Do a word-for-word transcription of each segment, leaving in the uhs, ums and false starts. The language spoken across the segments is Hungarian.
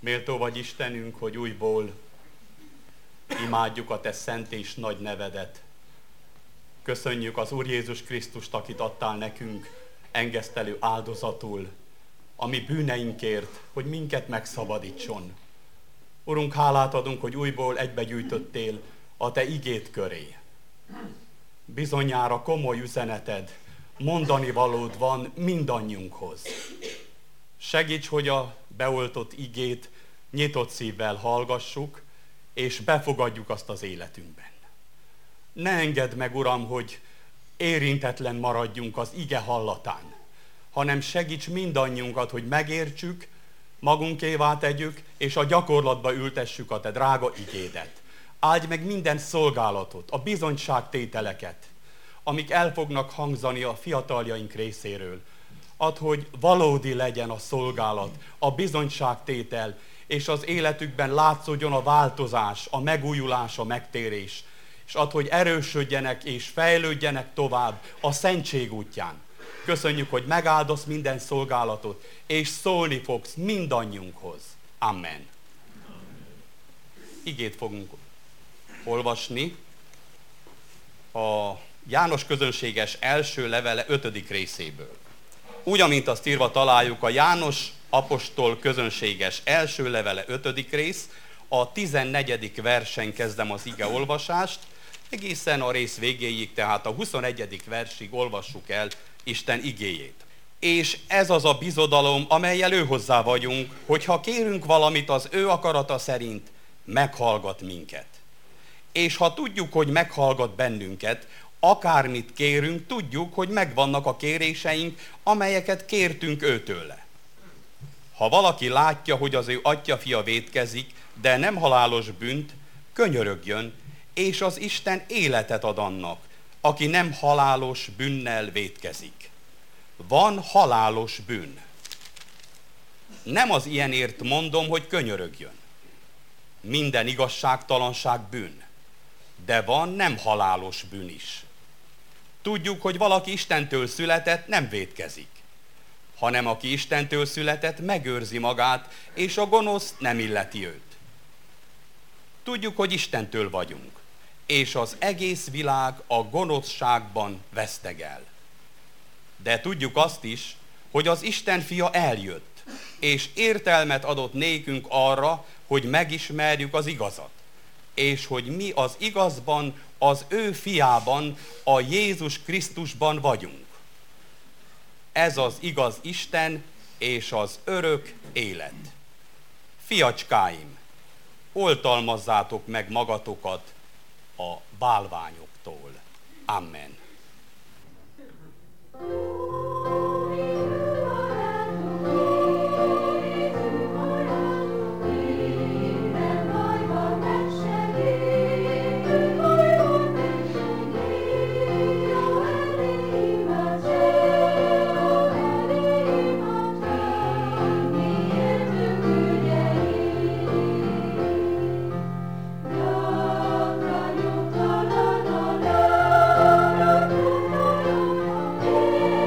Méltó vagy Istenünk, hogy újból imádjuk a Te szent és nagy nevedet. Köszönjük az Úr Jézus Krisztust, akit adtál nekünk engesztelő áldozatul, a mi bűneinkért, hogy minket megszabadítson. Urunk, hálát adunk, hogy újból egybegyűjtöttél a Te igét köré. Bizonyára komoly üzeneted, mondani valód van mindannyiunkhoz. Segíts, hogy a beoltott igét nyitott szívvel hallgassuk, és befogadjuk azt az életünkben. Ne engedd meg, Uram, hogy érintetlen maradjunk az ige hallatán, hanem segíts mindannyiunkat, hogy megértsük, magunkévá tegyük, és a gyakorlatba ültessük a Te drága igédet. Áldj meg minden szolgálatot, a bizonyságtételeket, amik el fognak hangzani a fiataljaink részéről. Add, hogy valódi legyen a szolgálat, a bizonyságtétel, és az életükben látszódjon a változás, a megújulás, a megtérés. És add, hogy erősödjenek és fejlődjenek tovább a szentség útján. Köszönjük, hogy megáldasz minden szolgálatot, és szólni fogsz mindannyiunkhoz. Amen. Igét fogunk olvasni a János közönséges első levele ötödik részéből. Úgy, amint azt írva találjuk, a János apostol közönséges első levele ötödik rész, a tizennegyedik versen kezdem az ige olvasást, egészen a rész végéig, tehát a huszonegyedik versig olvassuk el Isten igéjét. És ez az a bizodalom, amellyel ő hozzá vagyunk, hogyha kérünk valamit az ő akarata szerint, meghallgat minket. És ha tudjuk, hogy meghallgat bennünket, akármit kérünk, tudjuk, hogy megvannak a kéréseink, amelyeket kértünk őtőle. Ha valaki látja, hogy az ő atya-fia vétkezik, de nem halálos bűnt, könyörögjön, és az Isten életet ad annak, aki nem halálos bűnnel vétkezik. Van halálos bűn. Nem az ilyenért mondom, hogy könyörögjön. Minden igazságtalanság bűn. De van nem halálos bűn is. Tudjuk, hogy valaki Istentől született, nem vétkezik, hanem aki Istentől született, megőrzi magát, és a gonosz nem illeti őt. Tudjuk, hogy Istentől vagyunk, és az egész világ a gonoszságban vesztegel. De tudjuk azt is, hogy az Isten fia eljött, és értelmet adott nékünk arra, hogy megismerjük az igazat, és hogy mi az igazban, az ő fiában, a Jézus Krisztusban vagyunk. Ez az igaz Isten és az örök élet. Fiacskáim, oltalmazzátok meg magatokat a bálványoktól. Amen. Yeah.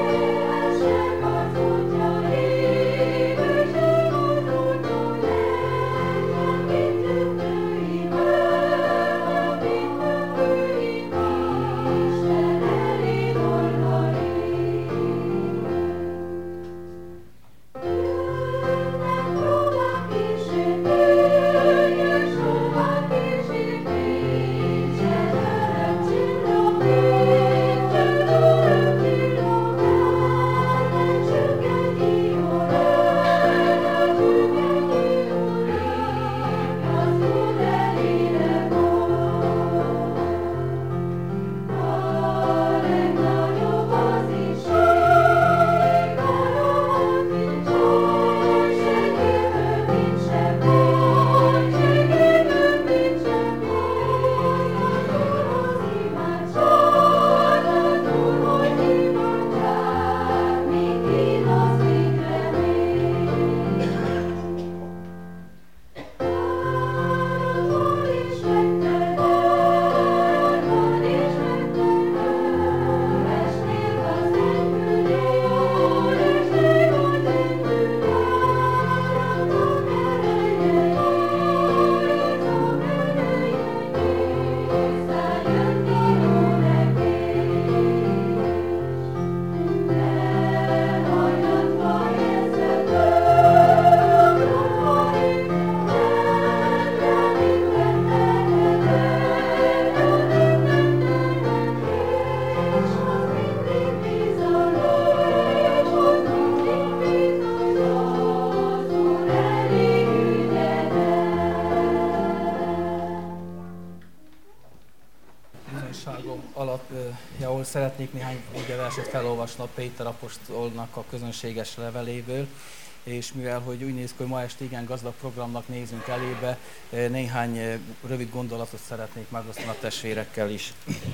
szeretnék néhány verset felolvasni a Péter apostolnak a közönséges leveléből, és mivel hogy úgy néz ki, hogy ma este igen gazdag programnak nézünk elébe, néhány rövid gondolatot szeretnék megosztani a testvérekkel is.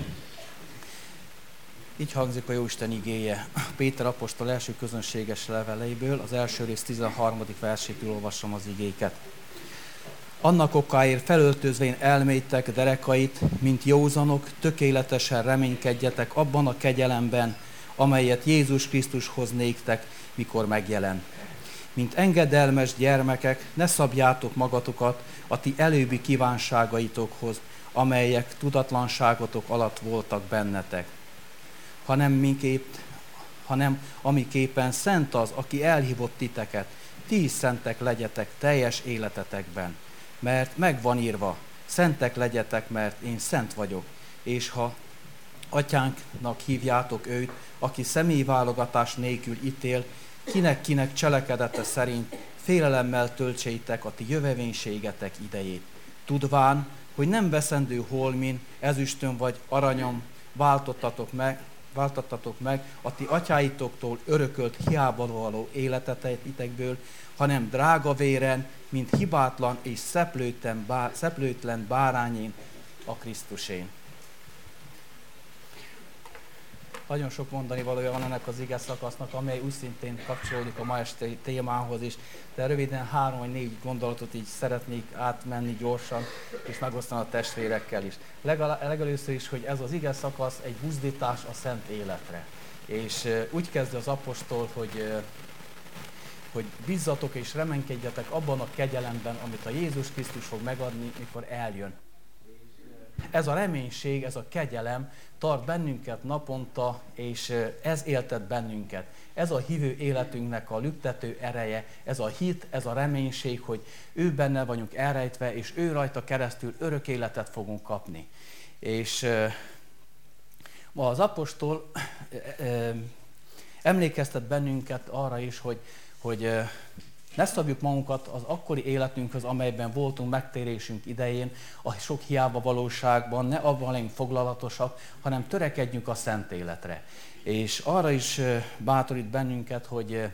Így hangzik a Jóisten igéje. Péter apostol első közönséges leveléből, az első rész tizenharmadik versétől olvasom az igéket. Annak okáért felöltözvén elmétek derekait, mint józanok, tökéletesen reménykedjetek abban a kegyelemben, amelyet Jézus Krisztus hoz néktek, mikor megjelen. Mint engedelmes gyermekek, ne szabjátok magatokat a ti előbbi kívánságaitokhoz, amelyek tudatlanságotok alatt voltak bennetek, hanem miképp, hanem amiképpen szent az, aki elhívott titeket, ti is szentek legyetek teljes életetekben. Mert meg van írva, szentek legyetek, mert én szent vagyok, és ha atyánknak hívjátok őt, aki személyválogatás nélkül ítél, kinek-kinek cselekedete szerint félelemmel töltsétek a ti jövevénységetek idejét. Tudván, hogy nem veszendő holmin, ezüstön vagy aranyom váltottatok meg, váltottatok meg a ti atyáitoktól örökölt hiába való életetekből, hanem drága véren, mint hibátlan és szeplőtlen, bár, szeplőtlen bárányén, a Krisztusén. Nagyon sok mondani valója van ennek az ige szakasznak, amely úgy szintén kapcsolódik a ma esti témához is, de röviden három vagy négy gondolatot így szeretnék átmenni gyorsan, és megosztani a testvérekkel is. Legal- legelőször is, hogy ez az ige szakasz egy buzdítás a szent életre. És úgy kezdi az apostol, hogy, hogy bízzatok és reménykedjetek abban a kegyelemben, amit a Jézus Krisztus fog megadni, mikor eljön. Ez a reménység, ez a kegyelem tart bennünket naponta, és ez éltet bennünket. Ez a hívő életünknek a lüktető ereje, ez a hit, ez a reménység, hogy ő benne vagyunk elrejtve, és ő rajta keresztül örök életet fogunk kapni. És ma az apostol emlékeztet bennünket arra is, hogy, hogy ne szabjuk magunkat az akkori életünkhöz, amelyben voltunk megtérésünk idején, a sok hiába valóságban, ne abban legyünk foglalatosak, hanem törekedjünk a szent életre. És arra is bátorít bennünket, hogy,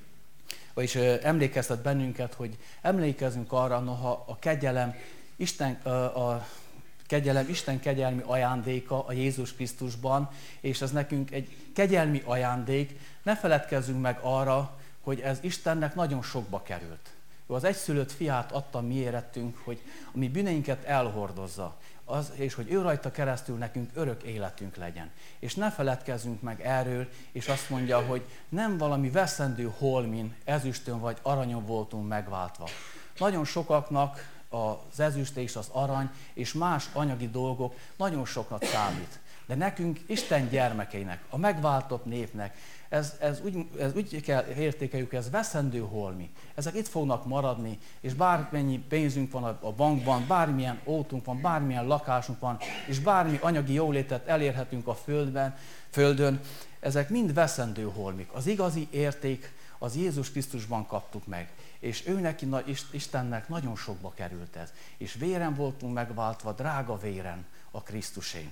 vagyis emlékeztet bennünket, hogy emlékezzünk arra, noha a kegyelem, Isten, a kegyelem Isten kegyelmi ajándéka a Jézus Krisztusban, és ez nekünk egy kegyelmi ajándék, ne feledkezzünk meg arra, hogy ez Istennek nagyon sokba került. Ő az egyszülött fiát adta mi érettünk, hogy a mi bűneinket elhordozza, az, és hogy ő rajta keresztül nekünk örök életünk legyen. És ne feledkezzünk meg erről, és azt mondja, hogy nem valami veszendő holmin, ezüstön vagy aranyon voltunk megváltva. Nagyon sokaknak az ezüst és az arany és más anyagi dolgok nagyon soknak számít. De nekünk, Isten gyermekeinek, a megváltott népnek, ez, ez, úgy, ez úgy kell értékeljük, ez veszendő holmi. Ezek itt fognak maradni, és bármennyi pénzünk van a bankban, bármilyen autónk van, bármilyen lakásunk van, és bármi anyagi jólétet elérhetünk a földben, földön, ezek mind veszendő holmik. Az igazi érték az Jézus Krisztusban kaptuk meg. És ő neki, Istennek nagyon sokba került ez. És véren voltunk megváltva, drága véren a Krisztusén.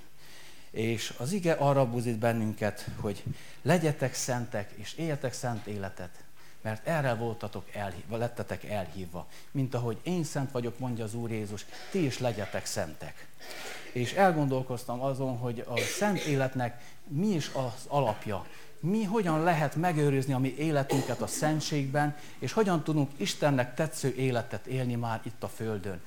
És az ige arra buzdít bennünket, hogy legyetek szentek, és éljetek szent életet, mert erre voltatok elhívva, lettetek elhívva. Mint ahogy én szent vagyok, mondja az Úr Jézus, ti is legyetek szentek. És elgondolkoztam azon, hogy a szent életnek mi is az alapja. Mi hogyan lehet megőrizni a mi életünket a szentségben, és hogyan tudunk Istennek tetsző életet élni már itt a Földön.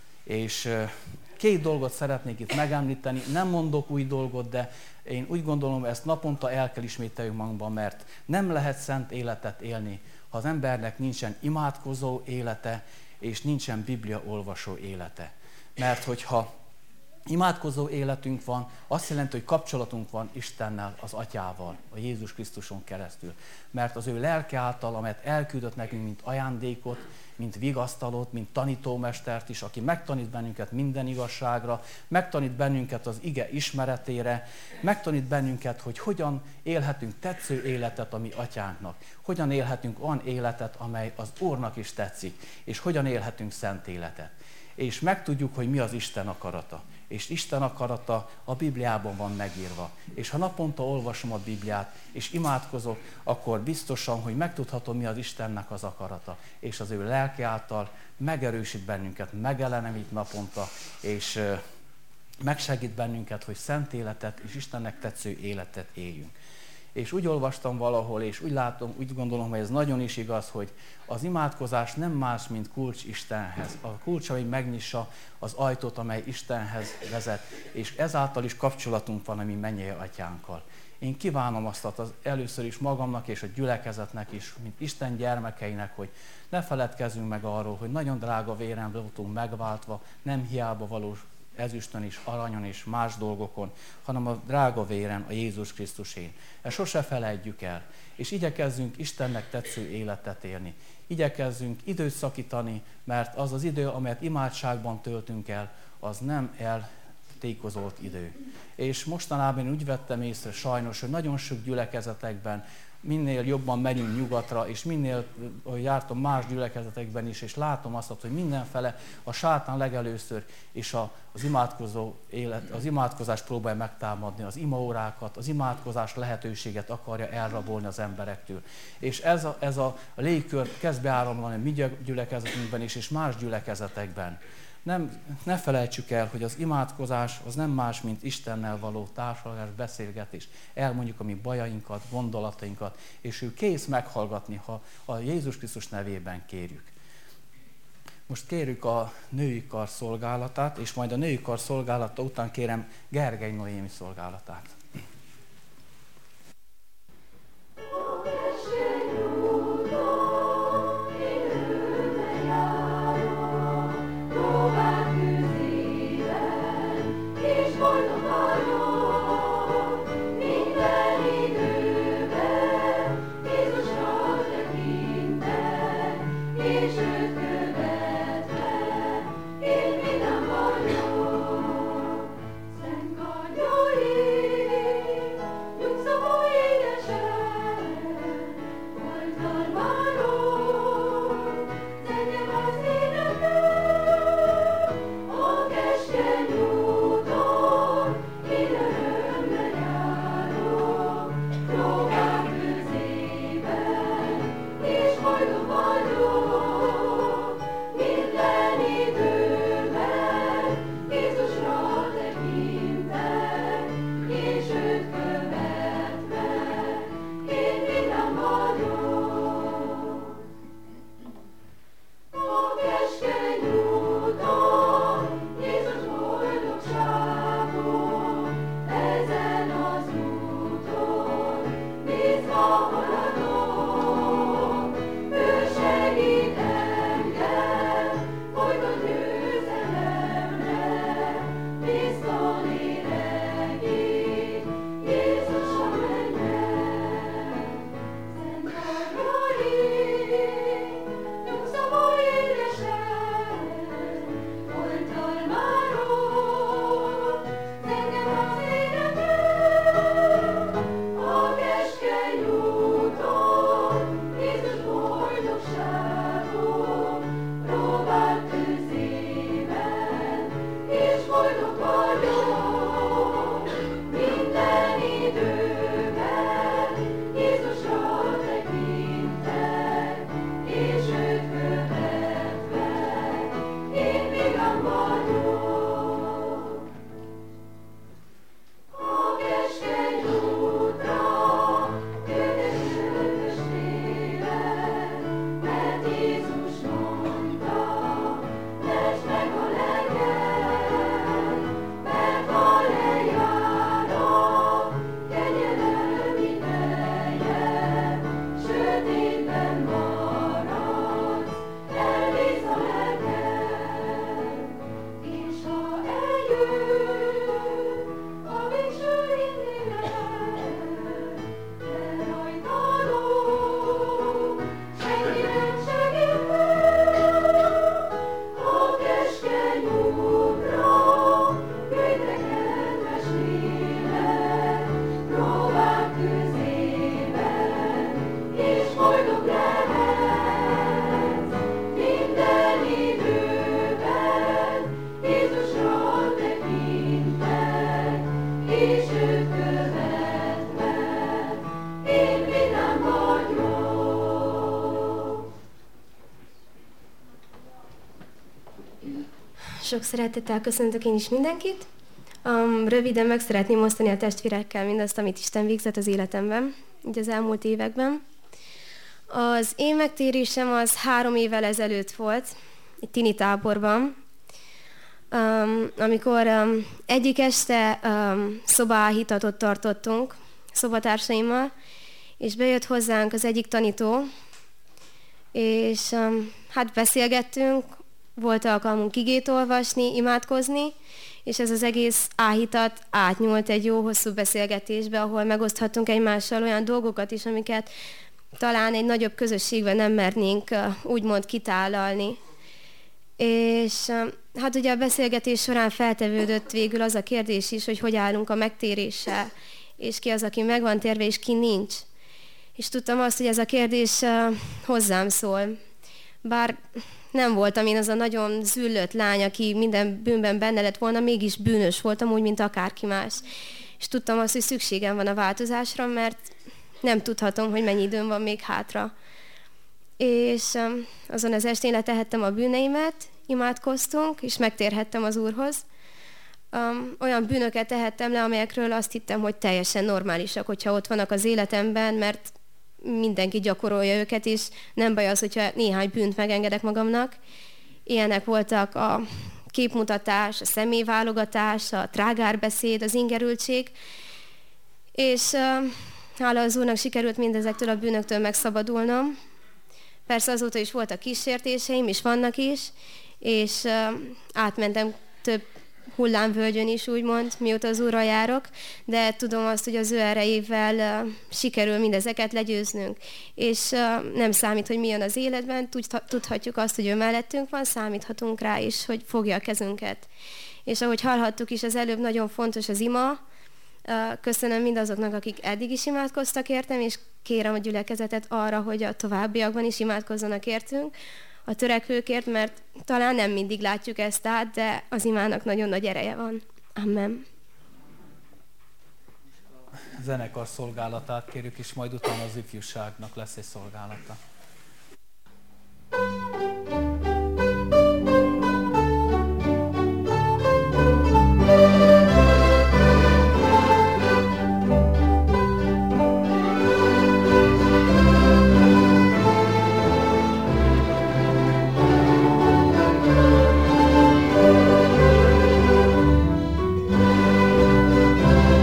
És két dolgot szeretnék itt megemlíteni, nem mondok új dolgot, de én úgy gondolom, ezt naponta el kell ismételjünk magunkban, mert nem lehet szent életet élni, ha az embernek nincsen imádkozó élete, és nincsen Biblia olvasó élete. Mert hogyha imádkozó életünk van, azt jelenti, hogy kapcsolatunk van Istennel, az Atyával, a Jézus Krisztuson keresztül. Mert az ő lelke által, amelyet elküldött nekünk, mint ajándékot, mint vigasztalót, mint tanítómestert is, aki megtanít bennünket minden igazságra, megtanít bennünket az ige ismeretére, megtanít bennünket, hogy hogyan élhetünk tetsző életet a mi atyánknak, hogyan élhetünk olyan életet, amely az Úrnak is tetszik, és hogyan élhetünk szent életet. És megtudjuk, hogy mi az Isten akarata. és Isten akarata a Bibliában van megírva. És ha naponta olvasom a Bibliát, és imádkozok, akkor biztosan, hogy megtudhatom, mi az Istennek az akarata, és az ő lelke által megerősít bennünket, megelenemít naponta, és megsegít bennünket, hogy szent életet és Istennek tetsző életet éljünk. És úgy olvastam valahol, és úgy látom, úgy gondolom, hogy ez nagyon is igaz, hogy az imádkozás nem más, mint kulcs Istenhez. A kulcs, ami megnyissa az ajtót, amely Istenhez vezet, és ezáltal is kapcsolatunk van a mi mennyei atyánkkal. Én kívánom azt az először is magamnak és a gyülekezetnek is, mint Isten gyermekeinek, hogy ne feledkezzünk meg arról, hogy nagyon drága véren voltunk megváltva, nem hiába valós ezüstön is, aranyon és más dolgokon, hanem a drága véren, a Jézus Krisztusén. Ezt sose felejtjük el, és igyekezzünk Istennek tetsző életet élni. Igyekezzünk időt szakítani, mert az az idő, amelyet imádságban töltünk el, az nem eltékozolt idő. És mostanában úgy vettem észre sajnos, hogy nagyon sok gyülekezetekben minél jobban megyünk nyugatra, és minél jártam más gyülekezetekben is, és látom azt, hogy mindenfele a sátán legelőször és a, az, imádkozó élet, az imádkozás próbálja megtámadni, az imaórákat, az imádkozás lehetőséget akarja elrabolni az emberektől. És ez a, ez a légkör kezd beáramlani a mi gyülekezetünkben is, és más gyülekezetekben. Nem, ne felejtsük el, hogy az imádkozás az nem más, mint Istennel való társalgás, beszélgetés. Elmondjuk a mi bajainkat, gondolatainkat, és ő kész meghallgatni, ha a Jézus Krisztus nevében kérjük. Most kérjük a női kar szolgálatát, és majd a női kar szolgálata után kérem Gergely Noémi szolgálatát. Szent Kanyai Sok szeretettel köszöntök én is mindenkit. Um, röviden meg szeretném osztani a testvérekkel mindazt, amit Isten végzett az életemben, így az elmúlt években. Az én megtérésem az három évvel ezelőtt volt, egy tini táborban, um, amikor um, egyik este um, szobaáhítatot tartottunk szobatársaimmal, és bejött hozzánk az egyik tanító, és um, hát beszélgettünk, volt alkalmunk igét olvasni, imádkozni, és ez az egész áhítat átnyúlt egy jó hosszú beszélgetésbe, ahol megoszthattunk egymással olyan dolgokat is, amiket talán egy nagyobb közösségben nem mernénk úgymond kitálalni. És hát ugye a beszélgetés során feltevődött végül az a kérdés is, hogy hogy állunk a megtéréssel, és ki az, aki meg van térve, és ki nincs. És tudtam azt, hogy ez a kérdés hozzám szól. Bár nem voltam én az a nagyon züllött lány, aki minden bűnben benne lett volna, mégis bűnös voltam úgy, mint akárki más. És tudtam azt, hogy szükségem van a változásra, mert nem tudhatom, hogy mennyi időm van még hátra. És um, azon az estén letehettem a bűneimet, imádkoztunk, és megtérhettem az Úrhoz. Um, olyan bűnöket tehettem le, amelyekről azt hittem, hogy teljesen normálisak, hogyha ott vannak az életemben, mert mindenki gyakorolja őket, és nem baj az, hogyha néhány bűnt megengedek magamnak. Ilyenek voltak a képmutatás, a személyválogatás, a trágárbeszéd, az ingerültség, és uh, hála az Úrnak sikerült mindezektől a bűnöktől megszabadulnom. Persze azóta is voltak kísértéseim, és vannak is, és uh, átmentem több hullámvölgyön is, úgymond, mióta az Úrral járok, de tudom azt, hogy az ő erejével uh, sikerül mindezeket legyőznünk. És uh, nem számít, hogy mi jön az életben, tudhatjuk azt, hogy ő mellettünk van, számíthatunk rá is, hogy fogja a kezünket. És ahogy hallhattuk is, az előbb nagyon fontos az ima. Uh, köszönöm mindazoknak, akik eddig is imádkoztak értem, és kérem a gyülekezetet arra, hogy a továbbiakban is imádkozzanak értünk, a törekvőkért, mert talán nem mindig látjuk ezt át, de az imának nagyon nagy ereje van. Amen. Zenekar szolgálatát kérjük, és majd utána az ifjúságnak lesz egy szolgálata.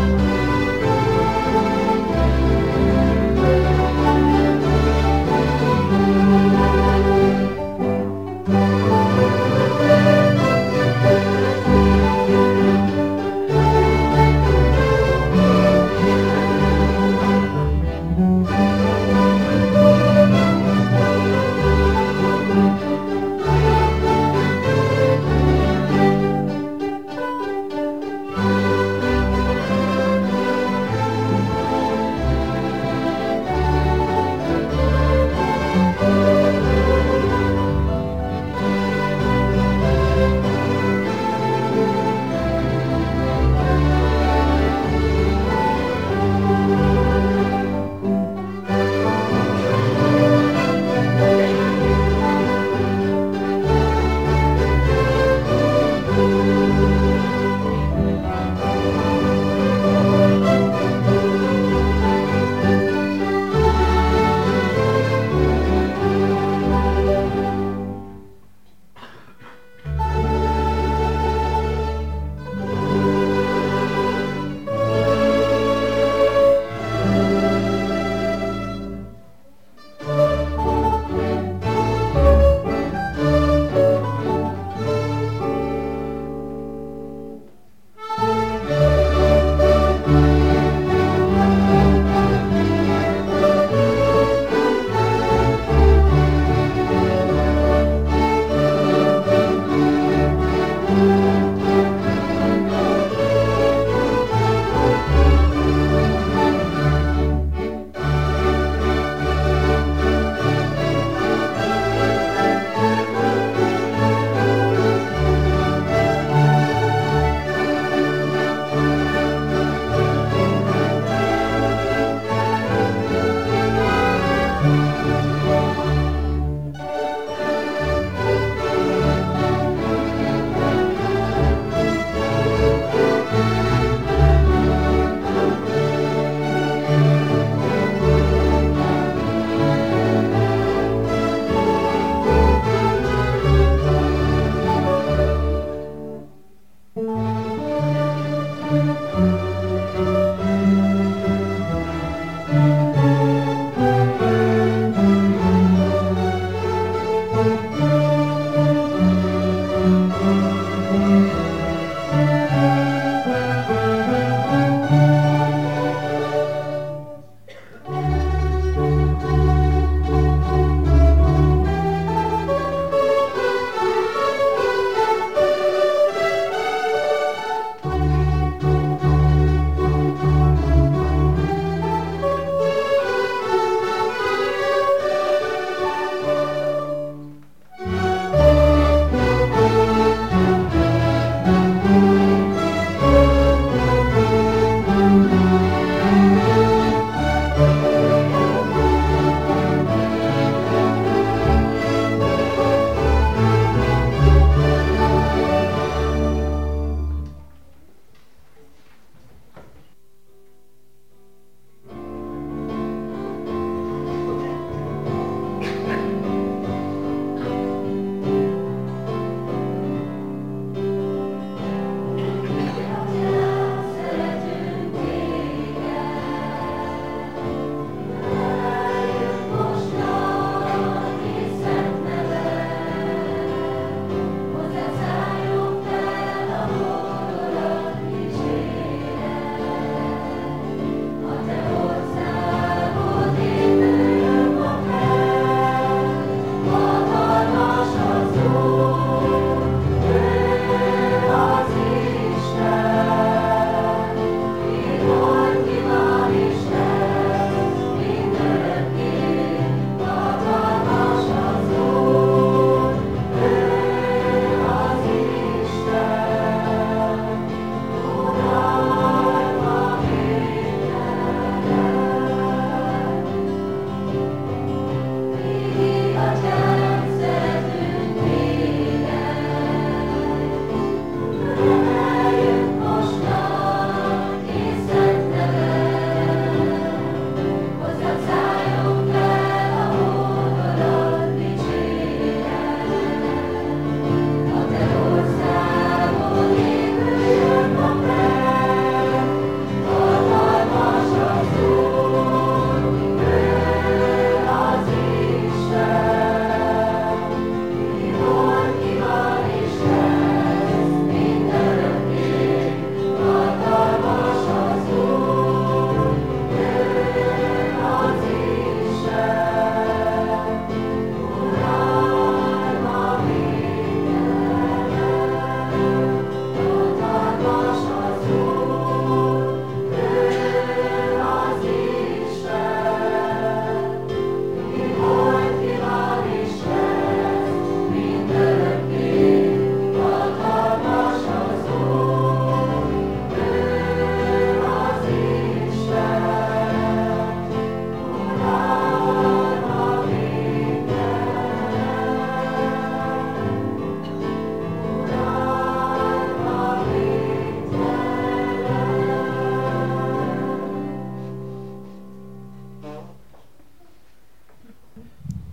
Thank you.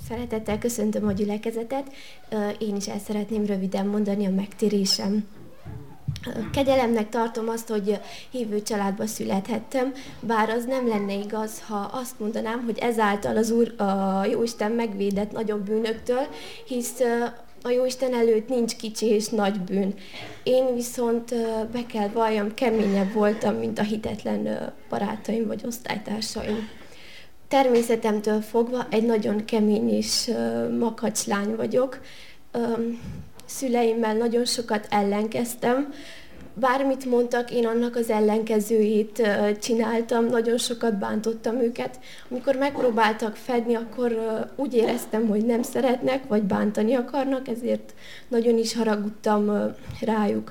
Szeretettel köszöntöm a gyülekezetet. Én is el szeretném röviden mondani a megtérésem. Kegyelemnek tartom azt, hogy hívő családba születhettem, bár az nem lenne igaz, ha azt mondanám, hogy ezáltal az Úr, a Jóisten megvédett nagyobb bűnöktől, hisz a Jóisten előtt nincs kicsi és nagy bűn. Én viszont be kell valljam, keményebb voltam, mint a hitetlen barátaim vagy osztálytársaim. Természetemtől fogva egy nagyon kemény és makacs lány vagyok. Szüleimmel nagyon sokat ellenkeztem. Bármit mondtak, én annak az ellenkezőjét csináltam, nagyon sokat bántottam őket. Amikor megpróbáltak fedni, akkor úgy éreztem, hogy nem szeretnek, vagy bántani akarnak, ezért nagyon is haragudtam rájuk.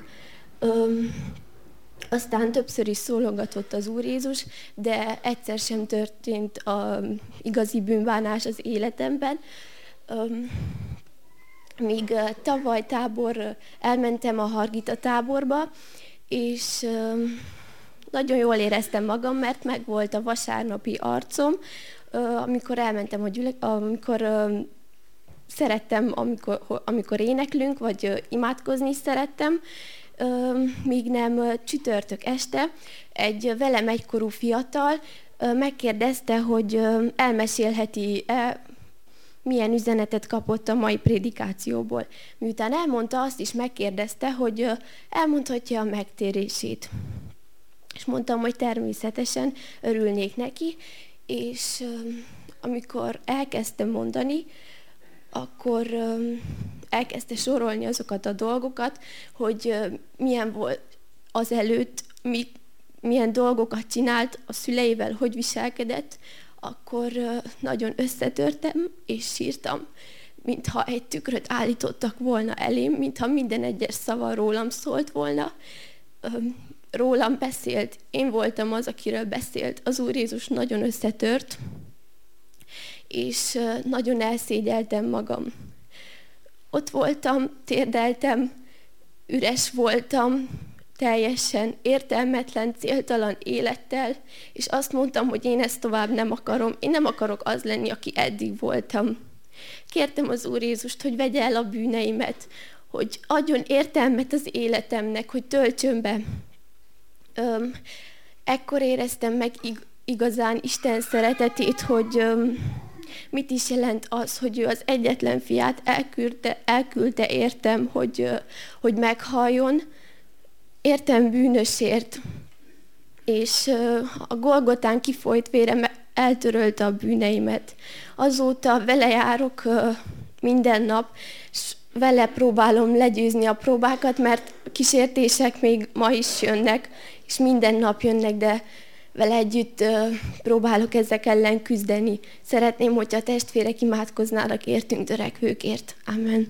Aztán többször is szólogatott az Úr Jézus, de egyszer sem történt a igazi bűnbánás az életemben. Míg tavaly tábor, elmentem a Hargita táborba, és nagyon jól éreztem magam, mert megvolt a vasárnapi arcom, amikor elmentem a gyülek, amikor szerettem, amikor, amikor éneklünk, vagy imádkozni szerettem, míg nem csütörtök este egy velem egykorú fiatal megkérdezte, hogy elmesélheti-e, milyen üzenetet kapott a mai prédikációból. Miután elmondta, azt is megkérdezte, hogy elmondhatja a megtérését. És mondtam, hogy természetesen örülnék neki, és amikor elkezdtem mondani, akkor elkezdte sorolni azokat a dolgokat, hogy milyen volt az előtt, mit, milyen dolgokat csinált a szüleivel, hogy viselkedett, akkor nagyon összetörtem és sírtam, mintha egy tükröt állítottak volna elém, mintha minden egyes szava rólam szólt volna. Rólam beszélt, én voltam az, akiről beszélt. Az Úr Jézus nagyon összetört, és nagyon elszégyeltem magam. Ott voltam, térdeltem, üres voltam, teljesen értelmetlen, céltalan élettel, és azt mondtam, hogy én ezt tovább nem akarom. Én nem akarok az lenni, aki eddig voltam. Kértem az Úr Jézust, hogy vegye el a bűneimet, hogy adjon értelmet az életemnek, hogy töltsön be. Öm, ekkor éreztem meg igazán Isten szeretetét, hogy öm, mit is jelent az, hogy ő az egyetlen fiát elküldte, elküldte értem, hogy, hogy meghalljon, értem bűnösért, és a Golgotán kifolyt vére eltörölte a bűneimet. Azóta vele járok minden nap, és vele próbálom legyőzni a próbákat, mert kísértések még ma is jönnek, és minden nap jönnek, de vele együtt próbálok ezek ellen küzdeni. Szeretném, hogyha a testvérek imádkoznának értünk törekvőkért. Amen.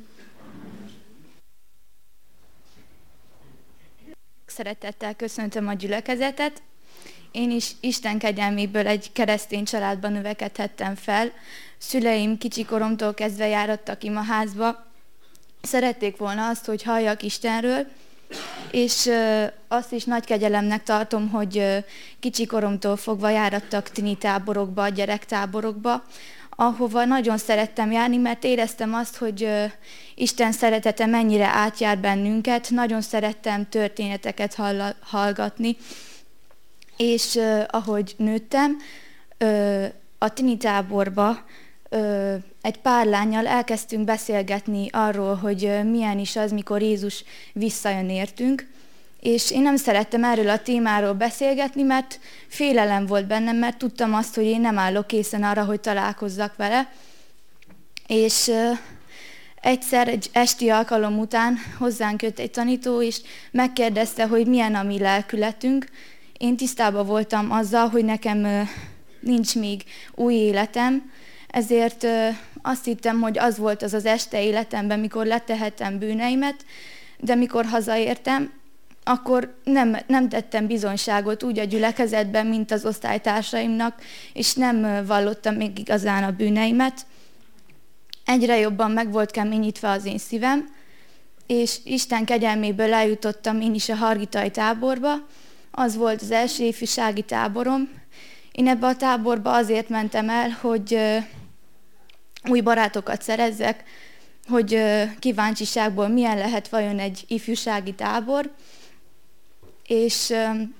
Szeretettel köszöntöm a gyülekezetet. Én is Isten kegyelméből egy keresztény családban növekedhettem fel. Szüleim kicsikoromtól kezdve járattak imaházba. Szerették volna azt, hogy halljak Istenről, és azt is nagy kegyelemnek tartom, hogy kicsikoromtól fogva járattak tini táborokba, gyerektáborokba, ahova nagyon szerettem járni, mert éreztem azt, hogy Isten szeretete mennyire átjár bennünket, nagyon szerettem történeteket hallgatni, és ahogy nőttem, a tini táborba egy pár lánnyal elkezdtünk beszélgetni arról, hogy milyen is az, mikor Jézus visszajön értünk, és én nem szerettem erről a témáról beszélgetni, mert félelem volt bennem, mert tudtam azt, hogy én nem állok készen arra, hogy találkozzak vele. És uh, egyszer egy esti alkalom után hozzánk jött egy tanító, és megkérdezte, hogy milyen a mi lelkületünk. Én tisztában voltam azzal, hogy nekem uh, nincs még új életem, ezért uh, azt hittem, hogy az volt az az este életemben, mikor letehettem bűneimet, de mikor hazaértem, akkor nem, nem tettem bizonyságot úgy a gyülekezetben, mint az osztálytársaimnak, és nem vallottam még igazán a bűneimet. Egyre jobban meg volt keményítve az én szívem, és Isten kegyelméből eljutottam én is a hargitai táborba. Az volt az első ifjúsági táborom. Én ebbe a táborba azért mentem el, hogy új barátokat szerezzek, hogy kíváncsiságból milyen lehet vajon egy ifjúsági tábor, és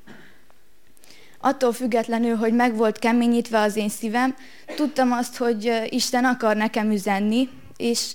attól függetlenül, hogy meg volt keményítve az én szívem, tudtam azt, hogy Isten akar nekem üzenni, és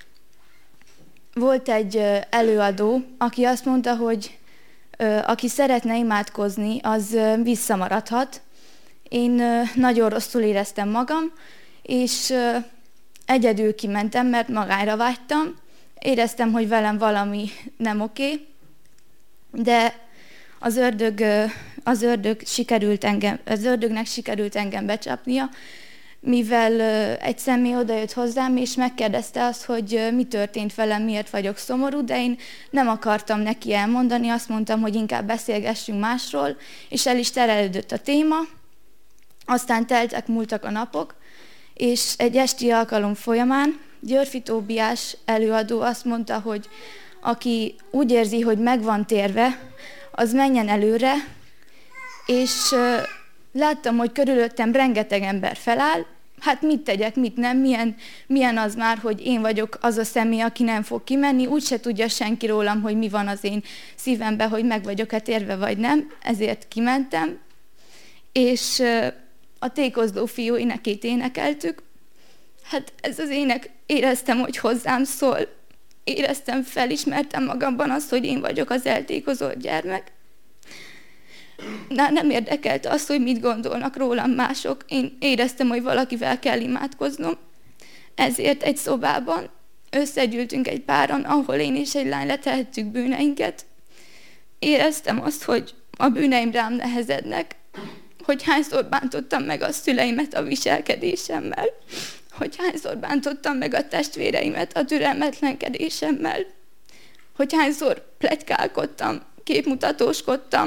volt egy előadó, aki azt mondta, hogy aki szeretne imádkozni, az visszamaradhat. Én nagyon rosszul éreztem magam, és egyedül kimentem, mert magára vágytam. Éreztem, hogy velem valami nem oké, de az ördög, az ördög sikerült engem, az ördögnek sikerült engem becsapnia, mivel egy személy odajött hozzám, és megkérdezte azt, hogy mi történt velem, miért vagyok szomorú, de én nem akartam neki elmondani, azt mondtam, hogy inkább beszélgessünk másról, és el is terelődött a téma. Aztán teltek, múltak a napok, és egy esti alkalom folyamán Györfi Tóbiás előadó azt mondta, hogy aki úgy érzi, hogy meg van térve, az menjen előre, és uh, láttam, hogy körülöttem rengeteg ember feláll, hát mit tegyek, mit nem, milyen, milyen az már, hogy én vagyok az a személy, aki nem fog kimenni, úgyse tudja senki rólam, hogy mi van az én szívemben, hogy meg vagyok-e térve vagy nem, ezért kimentem, és uh, a Tékozló fiú énekét énekeltük. Hát ez az ének, éreztem, hogy hozzám szól, éreztem, felismertem magamban azt, hogy én vagyok az eltékozott gyermek. Na, nem érdekelt az, hogy mit gondolnak rólam mások. Én éreztem, hogy valakivel kell imádkoznom. Ezért egy szobában összegyűltünk egy páran, ahol én és egy lány letehettük bűneinket. Éreztem azt, hogy a bűneim rám nehezednek, hogy hányszor bántottam meg a szüleimet a viselkedésemmel, hogy hányszor bántottam meg a testvéreimet a türelmetlenkedésemmel, hogy hányszor pletykálkodtam, képmutatóskodtam,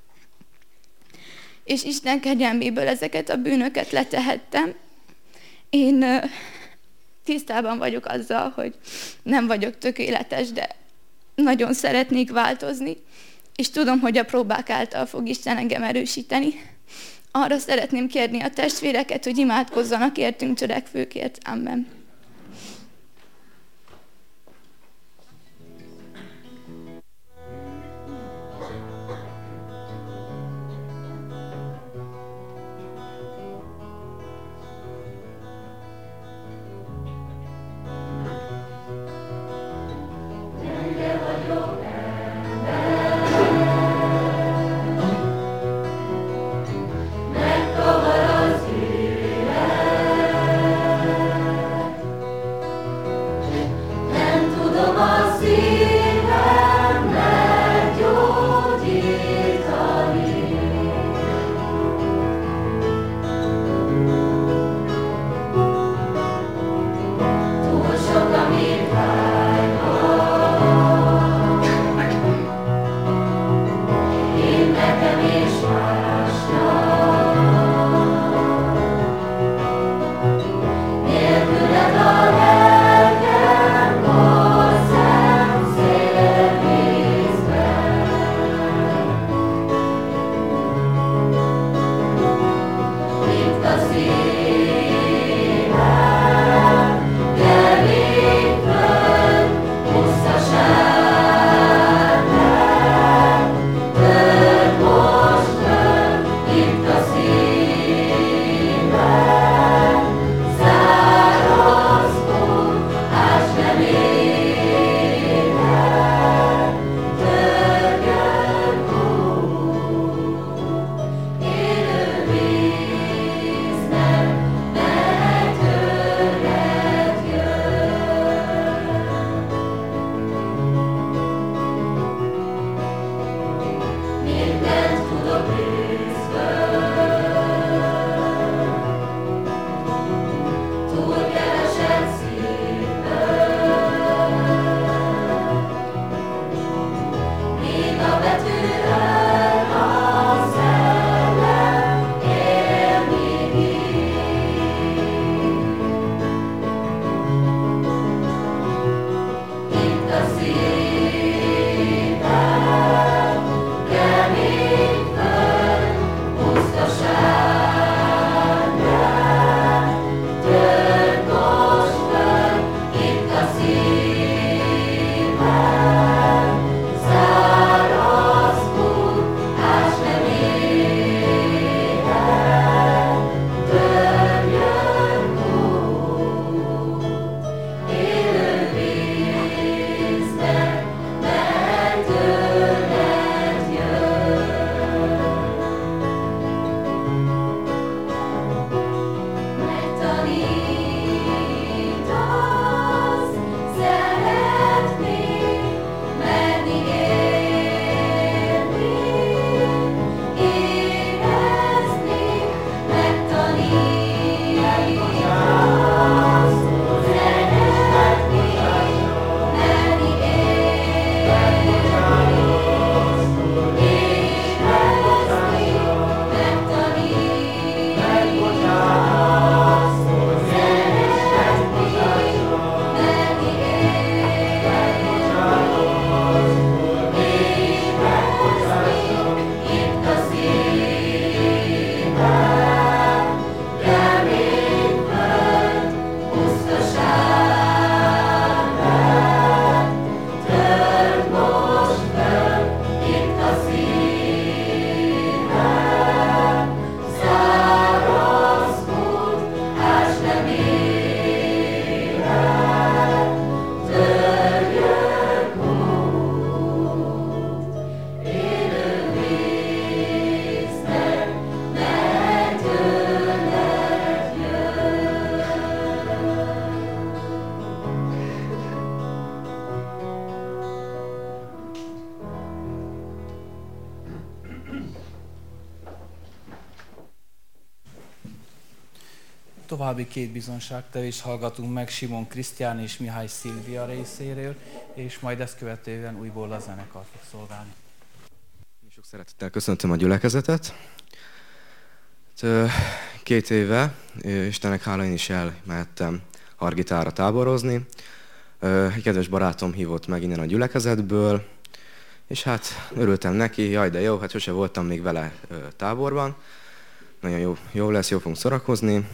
és Isten kegyelméből ezeket a bűnöket letehettem. Én tisztában vagyok azzal, hogy nem vagyok tökéletes, de nagyon szeretnék változni, és tudom, hogy a próbák által fog Isten engem erősíteni. Arra szeretném kérni a testvéreket, hogy imádkozzanak értünk törekvőkért. Amen. további két bizonságtevést hallgatunk meg Simon Krisztián és Mihály Szilvia részéről, és majd ezt követően újból a zenekar fog szolgálni. Sok szeretettel köszöntöm a gyülekezetet. Két éve, Istennek hála, én is elmehettem Hargitára táborozni. Egy kedves barátom hívott meg innen a gyülekezetből, és hát örültem neki, jaj de jó, hát sose voltam még vele táborban. Nagyon jó, jó lesz, jó fogunk szórakozni.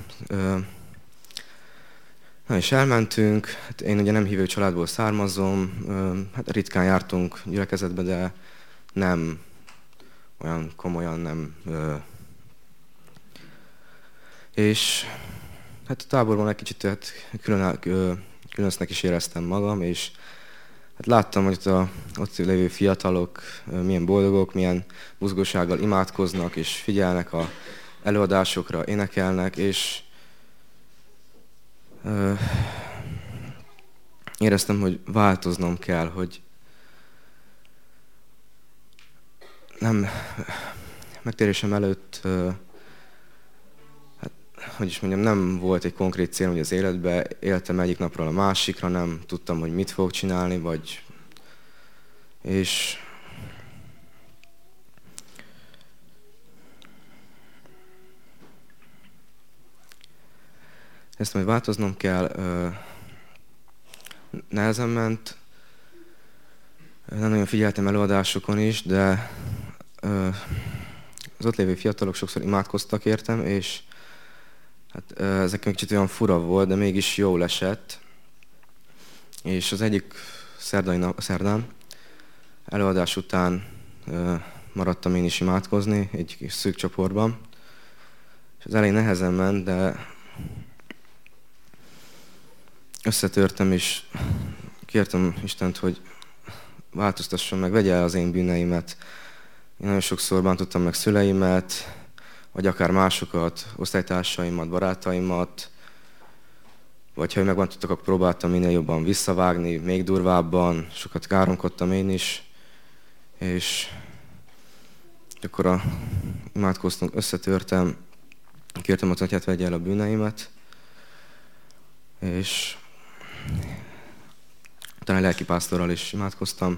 Na és elmentünk, hát én ugye nem hívő családból származom, hát ritkán jártunk gyülekezetbe, de nem olyan komolyan, nem. És hát a táborban egy kicsit hát, külön, különösnek is éreztem magam, és hát láttam, hogy a ott lévő fiatalok milyen boldogok, milyen buzgósággal imádkoznak, és figyelnek a előadásokra, énekelnek, és ö, éreztem, hogy változnom kell, hogy nem megtérésem előtt, ö, hát, hogy is mondjam, nem volt egy konkrét célom az életbe, éltem egyik napról a másikra, nem tudtam, hogy mit fogok csinálni, vagy és ezt majd változnom kell, nehezen ment, nem nagyon figyeltem előadásokon is, de az ott lévő fiatalok sokszor imádkoztak értem, és hát ezek egy kicsit olyan fura volt, de mégis jól esett. És az egyik szerdai nap, szerdán előadás után maradtam én is imádkozni egy kis szűk csoportban. És az elején nehezen ment, de összetörtem, és kértem Istent, hogy változtasson meg, vegye el az én bűneimet. Én nagyon sokszor bántottam meg szüleimet, vagy akár másokat, osztálytársaimat, barátaimat, vagy ha megbántottak, akkor próbáltam minél jobban visszavágni, még durvábban, sokat káromkodtam én is, és akkor a, imádkoztunk, összetörtem, kértem, hogy hát vegye el a bűneimet, és utána lelkipásztorral is imádkoztam,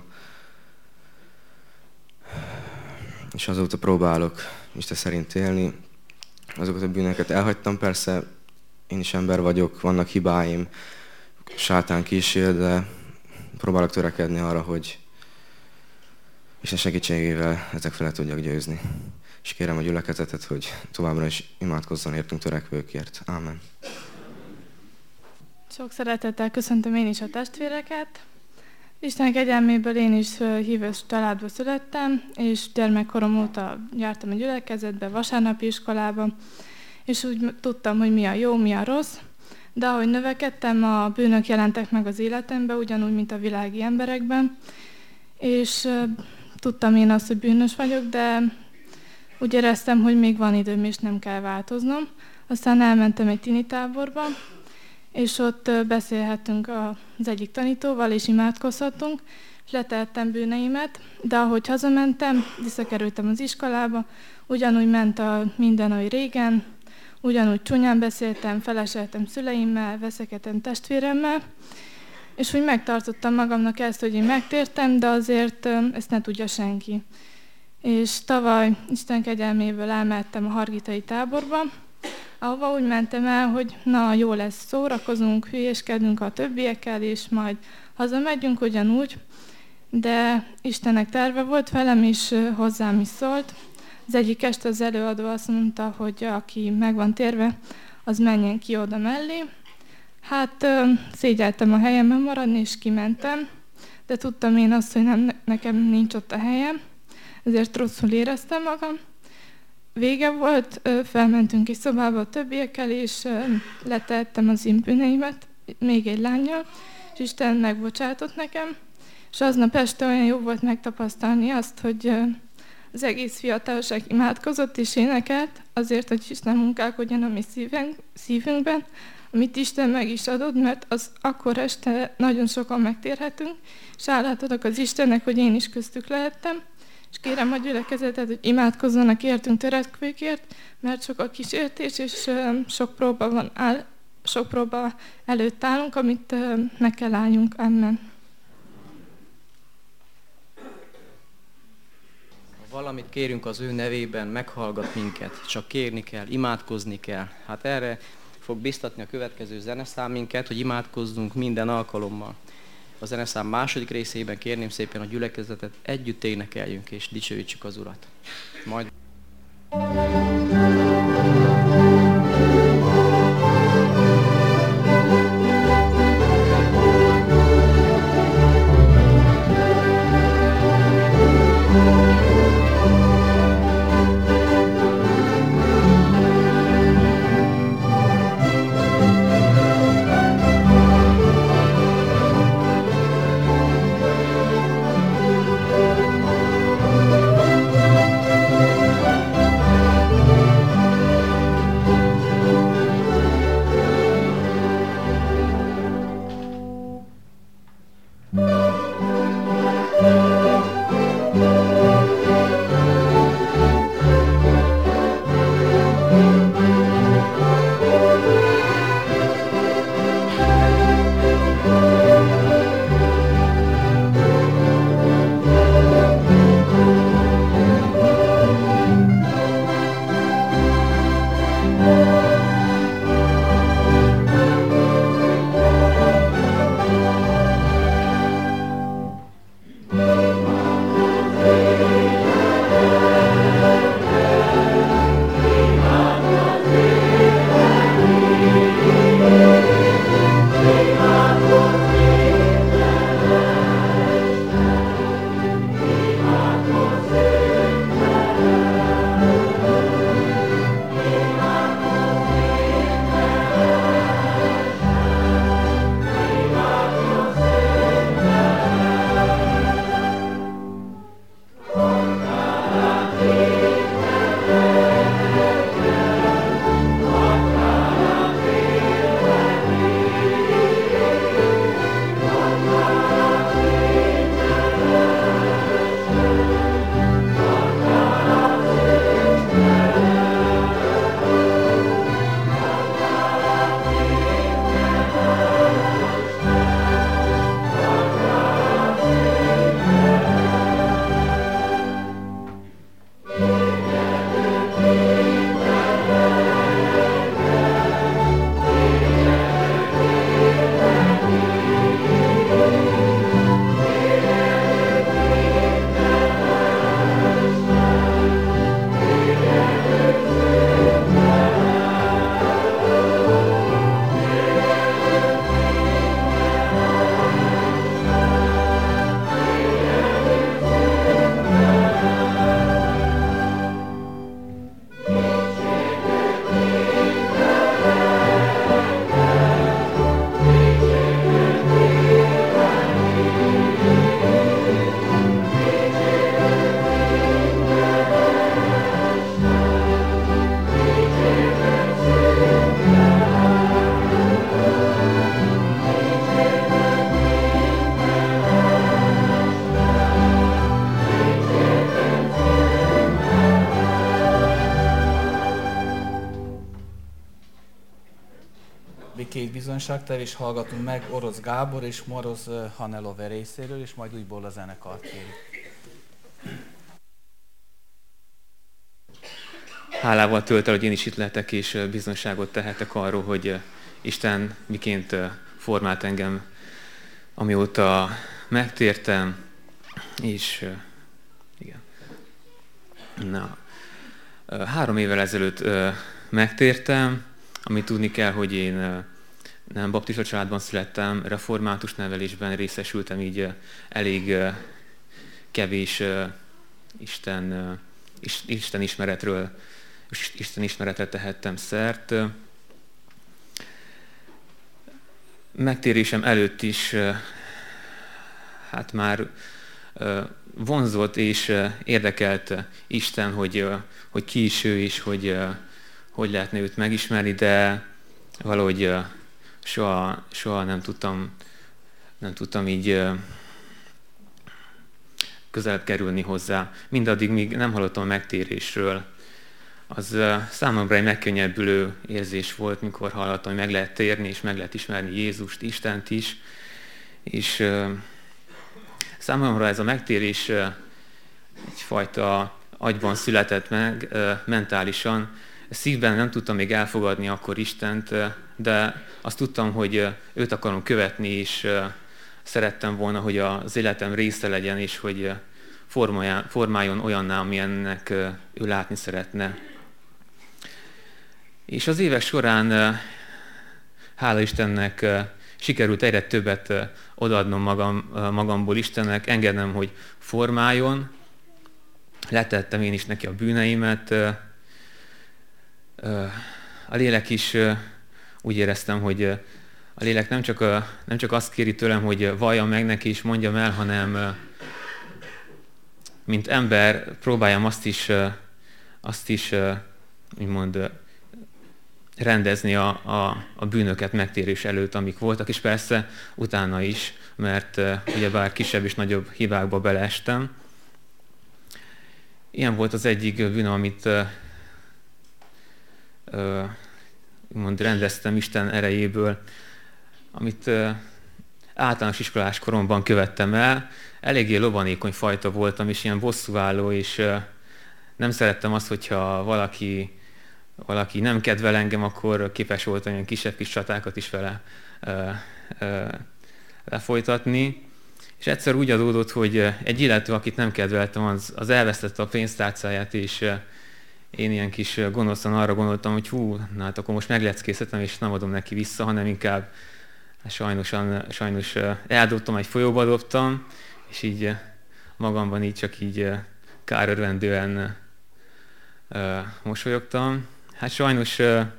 és azóta próbálok Isten szerint élni. Azokat a bűnöket elhagytam, persze én is ember vagyok, vannak hibáim, sátán kísér, de próbálok törekedni arra, hogy Isten segítségével ezek felett tudjak győzni. És kérem a gyülekezetet, hogy továbbra is imádkozzon értünk törekvőkért. Ámen. Sok szeretettel köszöntöm én is a testvéreket. Isten kegyelméből én is hívős családba születtem, és gyermekkorom óta jártam a gyülekezetbe, vasárnapi iskolába, és úgy tudtam, hogy mi a jó, mi a rossz, de ahogy növekedtem, a bűnök jelentek meg az életemben, ugyanúgy, mint a világi emberekben, és tudtam én azt, hogy bűnös vagyok, de úgy éreztem, hogy még van időm, és nem kell változnom. Aztán elmentem egy tinitáborba, és ott beszélhettünk az egyik tanítóval, és imádkozhattunk, és letehettem bűneimet, de ahogy hazamentem, visszakerültem az iskolába, ugyanúgy ment a minden, ahogy régen, ugyanúgy csúnyán beszéltem, feleseltem szüleimmel, veszekedtem testvéremmel, és úgy megtartottam magamnak ezt, hogy én megtértem, de azért ezt ne tudja senki. És tavaly Isten kegyelméből elmehettem a hargitai táborba, ahova úgy mentem el, hogy na, jó lesz, szórakozunk, hülyéskedünk a többiekkel, és majd hazamegyünk ugyanúgy, de Istennek terve volt velem, és hozzám is szólt. Az egyik este az előadó azt mondta, hogy aki meg van térve, az menjen ki oda mellé. Hát szégyeltem a helyemen maradni, és kimentem, de tudtam én azt, hogy nem, nekem nincs ott a helyem, ezért rosszul éreztem magam. Vége volt, felmentünk egy szobába a többiekkel, és letettem az én bűneimet, még egy lánnyal, és Isten megbocsátott nekem, és aznap este olyan jó volt megtapasztalni azt, hogy az egész fiatalság imádkozott és énekelt, azért, hogy Isten munkálkodjon a mi szívünkben, amit Isten meg is adott, mert az akkor este nagyon sokan megtérhetünk, és hálát adok az Istennek, hogy én is köztük lehettem, és kérem a gyülekezetet, hogy imádkozzanak értünk törekvőkért, mert sok a kísértés, és sok próba van áll, sok próba előtt állunk, amit meg kell álljunk. Amen. Ha valamit kérünk az ő nevében, meghallgat minket, csak kérni kell, imádkozni kell. Hát erre fog biztatni a következő zeneszám minket, hogy imádkozzunk minden alkalommal. A zeneszám második részében kérném szépen a gyülekezetet, együtt énekeljünk és dicsőítsük az Urat. Majd... Két bizonyságtevés hallgatunk meg Orosz Gábor és Moroz Hanelove részéről, és majd újból a zenekart kérjük. Hálával tölt el, hogy én is itt lehetek, és bizonyságot tehetek arról, hogy Isten miként formált engem, amióta megtértem, és igen. Na, három évvel ezelőtt megtértem, amit tudni kell, hogy én nem baptista családban születtem, református nevelésben részesültem, így elég kevés Isten, Isten ismeretről, Isten ismeretre tehettem szert. Megtérésem előtt is hát már vonzott és érdekelt Isten, hogy, hogy ki is ő, és hogy hogy lehetne őt megismerni, de valahogy soha, soha nem tudtam, nem tudtam így közelebb kerülni hozzá. Mindaddig, míg nem hallottam a megtérésről. Az számomra egy megkönnyebbülő érzés volt, mikor hallottam, hogy meg lehet térni, és meg lehet ismerni Jézust, Istent is. És számomra ez a megtérés egyfajta agyban született meg, mentálisan. Szívben nem tudtam még elfogadni akkor Istent, de azt tudtam, hogy őt akarom követni, és szerettem volna, hogy az életem része legyen, és hogy formáljon olyanná, amilyennek ő látni szeretne. És az évek során, hála Istennek, sikerült egyre többet odaadnom magam, magamból Istennek, engednem, hogy formáljon. Letettem én is neki a bűneimet. A lélek is úgy éreztem, hogy a lélek nem csak, nem csak azt kéri tőlem, hogy valljam meg neki és mondjam el, hanem mint ember próbáljam azt is, azt is úgymond, rendezni a, a, a bűnöket megtérés előtt, amik voltak, és persze utána is, mert ugyebár kisebb és nagyobb hibákba beleestem. Ilyen volt az egyik bűn, amit úgymond rendeztem Isten erejéből, amit általános iskolás koromban követtem el. Eléggé lobanékony fajta voltam, és ilyen bosszúálló, és nem szerettem azt, hogyha valaki, valaki nem kedvel engem, akkor képes voltam ilyen kisebb kis csatákat is vele lefolytatni. És egyszer úgy adódott, hogy egy illető, akit nem kedveltem, az, az elvesztette a pénztárcáját, és én ilyen kis gonoszan arra gondoltam, hogy hú, na hát akkor most megleckézhetem, és nem adom neki vissza, hanem inkább sajnosan, sajnos eldobtam, egy folyóba dobtam, és így magamban így csak így kárörvendően mosolyogtam. Hát sajnos,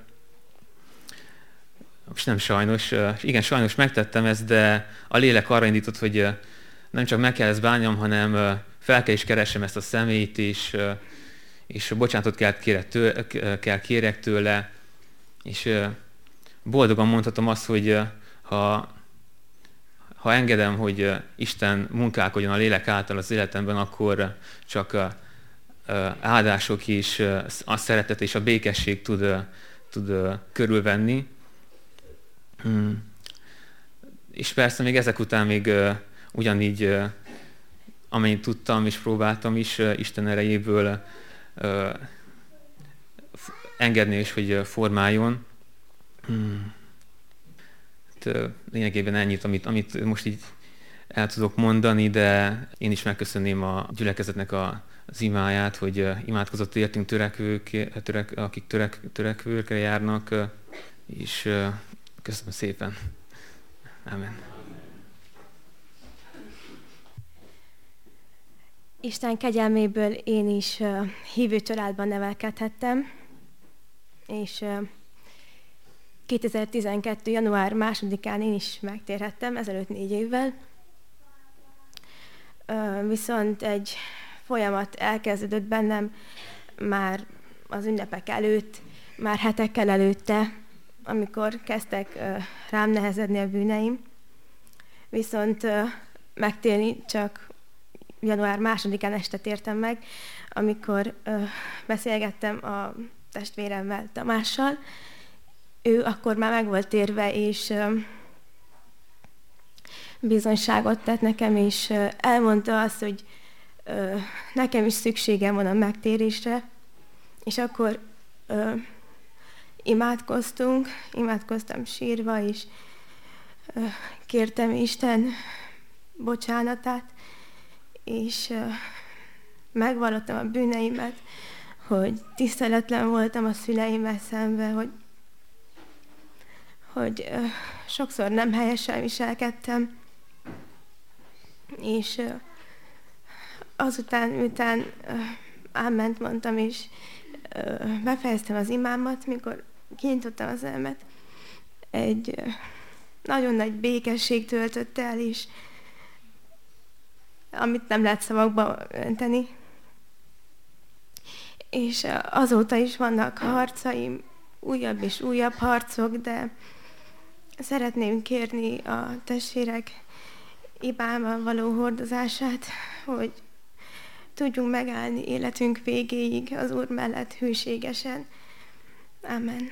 most nem sajnos, igen, sajnos megtettem ezt, de a lélek arra indított, hogy nem csak meg kell ezt bánjam, hanem fel kell is keresem ezt a személyt, és, és bocsánatot kell, kérek tőle, kell kérek tőle, és boldogan mondhatom azt, hogy ha, ha engedem, hogy Isten munkálkodjon a lélek által az életemben, akkor csak áldások és a szeretet és a békesség tud, tud körülvenni. És persze még ezek után még ugyanígy, amennyit tudtam és próbáltam is Isten erejéből engedni is, hogy formáljon. Lényegében ennyit, amit, amit most így el tudok mondani, de én is megköszönném a gyülekezetnek a, az imáját, hogy imádkozott értünk törekvők, törek, akik törek, törekvőkre járnak, és köszönöm szépen. Amen. Isten kegyelméből én is uh, hívő családban nevelkedhettem, és uh, kétezer-tizenkettő. január másodikán én is megtérhettem, ezelőtt négy évvel. Uh, viszont egy folyamat elkezdődött bennem már az ünnepek előtt, már hetekkel előtte, amikor kezdtek uh, rám nehezedni a bűneim. Viszont uh, megtérni csak január másodikán este tértem meg, amikor uh, beszélgettem a testvéremmel, Tamással. Ő akkor már meg volt térve, és uh, bizonyságot tett nekem, és uh, elmondta azt, hogy uh, nekem is szükségem van a megtérésre, és akkor uh, imádkoztunk, imádkoztam sírva, és uh, kértem Isten bocsánatát, és uh, megvallottam a bűneimet, hogy tiszteletlen voltam a szüleimmel szemben, hogy, hogy uh, sokszor nem helyesen viselkedtem, és uh, azután, miután uh, áment mondtam, és uh, befejeztem az imámat, mikor kinyitottam az elmet, egy uh, nagyon nagy békesség töltött el, és amit nem lehet szavakba önteni. És azóta is vannak harcaim, újabb és újabb harcok, de szeretném kérni a testvérek ibában való hordozását, hogy tudjunk megállni életünk végéig az Úr mellett hűségesen. Amen.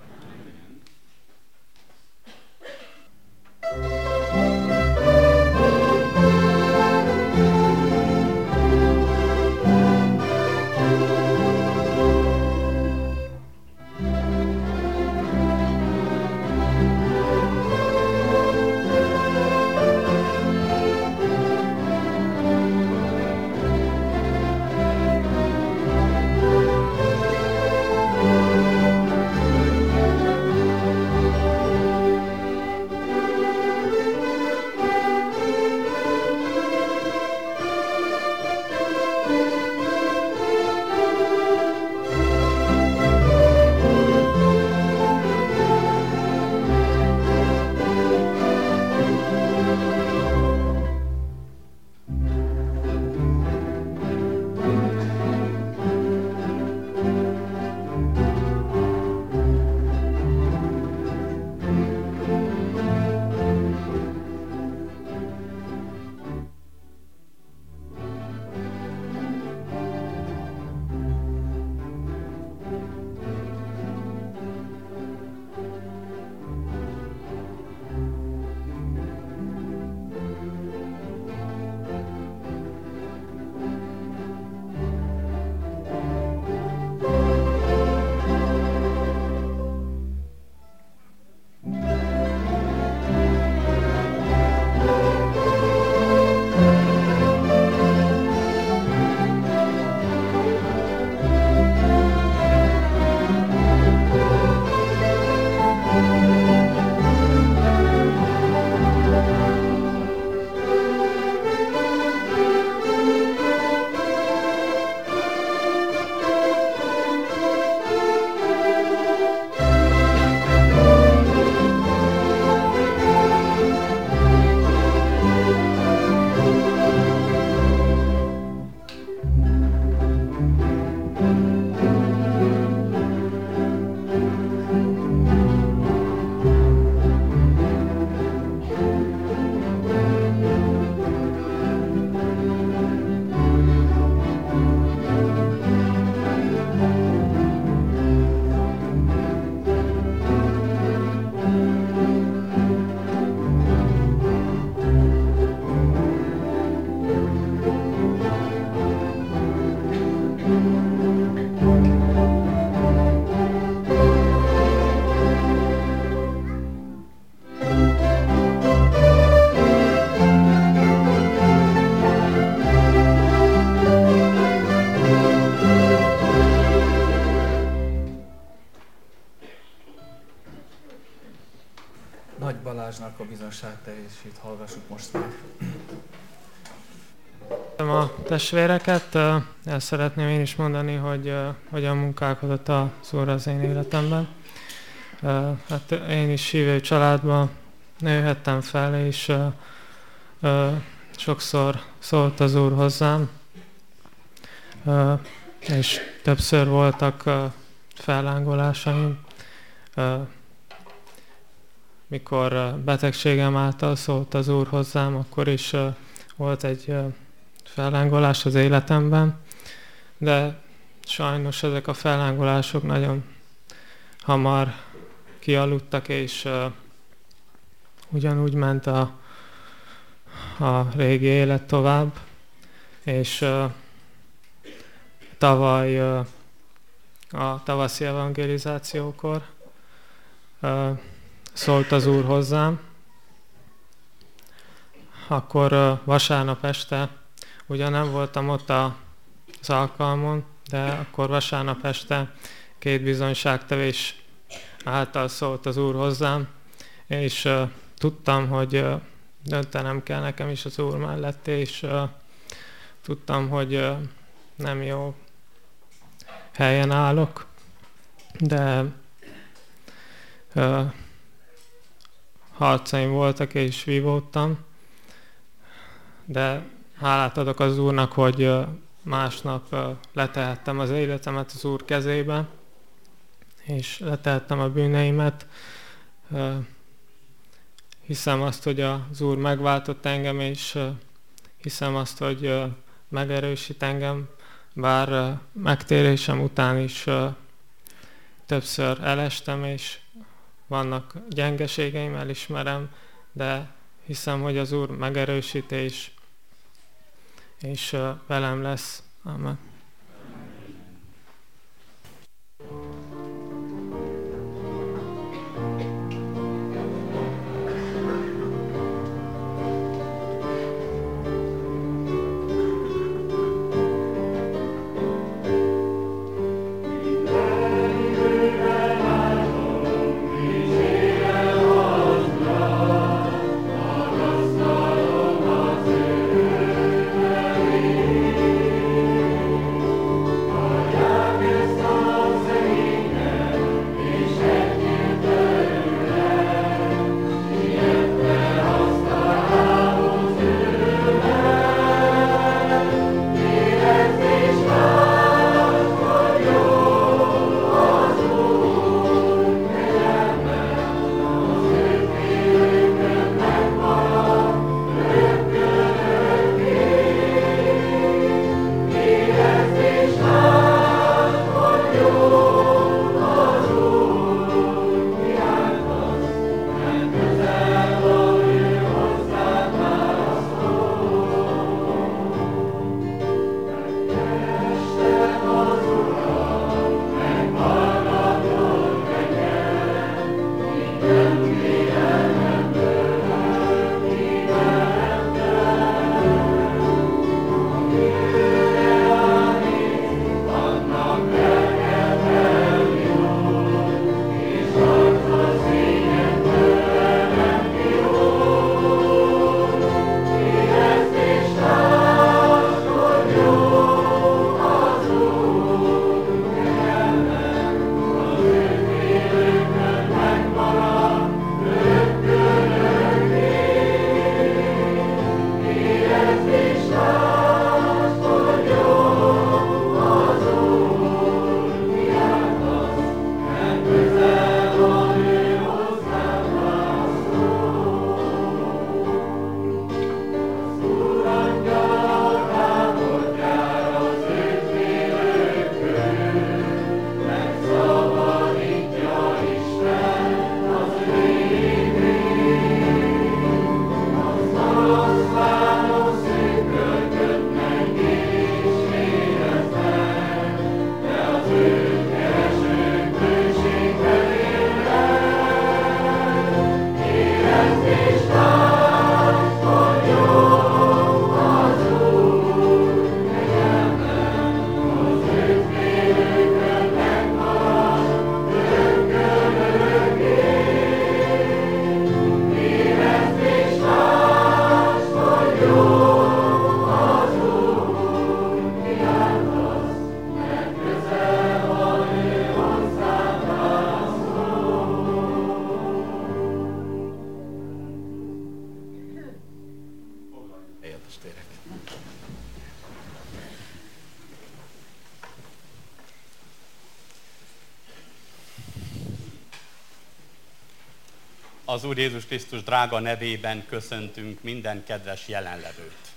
Balázsnak a bizonságteljesét hallgassuk most meg. A testvéreket, el szeretném én is mondani, hogy hogyan munkálkodott az Úr az én életemben. Hát én is hívő családban nőhettem fel, és sokszor szólt az Úr hozzám, és többször voltak fellángolásaim. Mikor betegségem által szólt az Úr hozzám, akkor is volt egy fellángolás az életemben, de sajnos ezek a fellángolások nagyon hamar kialudtak, és ugyanúgy ment a, a régi élet tovább, és tavaly a tavaszi evangelizációkor szólt az Úr hozzám. Akkor vasárnap este, ugyan nem voltam ott az alkalmon, de akkor vasárnap este két bizonyságtevés által szólt az Úr hozzám, és uh, tudtam, hogy uh, döntenem kell nekem is az Úr mellett, és uh, tudtam, hogy uh, nem jó helyen állok, de uh, harcaim voltak, és vívódtam, de hálát adok az Úrnak, hogy másnap letehettem az életemet az Úr kezébe, és letehettem a bűneimet. Hiszem azt, hogy az Úr megváltott engem, és hiszem azt, hogy megerősít engem, bár megtérésem után is többször elestem, és vannak gyengeségeim, elismerem, de hiszem, hogy az Úr megerősít, és, és velem lesz. Amen. Az Úr Jézus Krisztus drága nevében köszöntünk minden kedves jelenlevőt.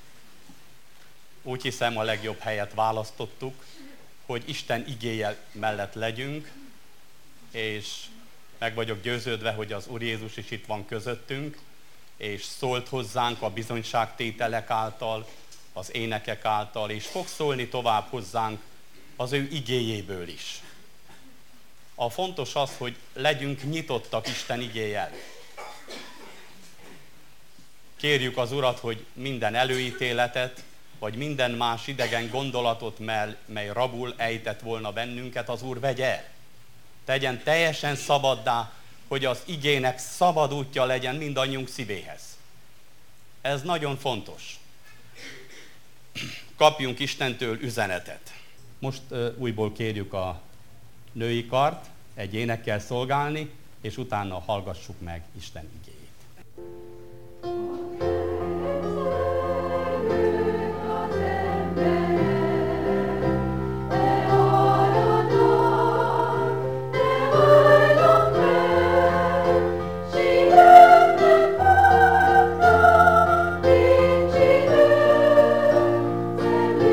Úgy hiszem, a legjobb helyet választottuk, hogy Isten igéje mellett legyünk, és meg vagyok győződve, hogy az Úr Jézus is itt van közöttünk, és szólt hozzánk a bizonyságtételek által, az énekek által, és fog szólni tovább hozzánk az ő igéjéből is. A fontos az, hogy legyünk nyitottak Isten igéjel. Kérjük az Urat, hogy minden előítéletet, vagy minden más idegen gondolatot, mely rabul ejtett volna bennünket, az Úr vegye el. Tegyen teljesen szabaddá, hogy az igének szabad útja legyen mindannyiunk szívéhez. Ez nagyon fontos. Kapjunk Istentől üzenetet. Most uh, újból kérjük a női kart egy énekkel szolgálni, és utána hallgassuk meg Isten igéjét. Thank you.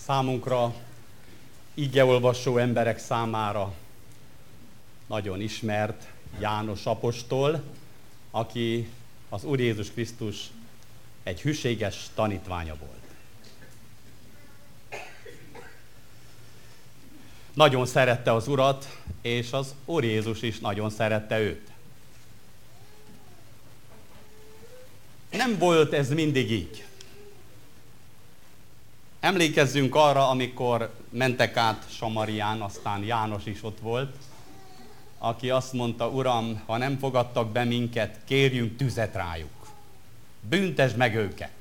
Számunkra, igeolvasó emberek számára nagyon ismert János apostol, aki az Úr Jézus Krisztus egy hűséges tanítványa volt. Nagyon szerette az Urat, és az Úr Jézus is nagyon szerette őt. Nem volt ez mindig így. Emlékezzünk arra, amikor mentek át Samarián, aztán János is ott volt, aki azt mondta, Uram, ha nem fogadtak be minket, kérjünk tüzet rájuk. Büntesd meg őket.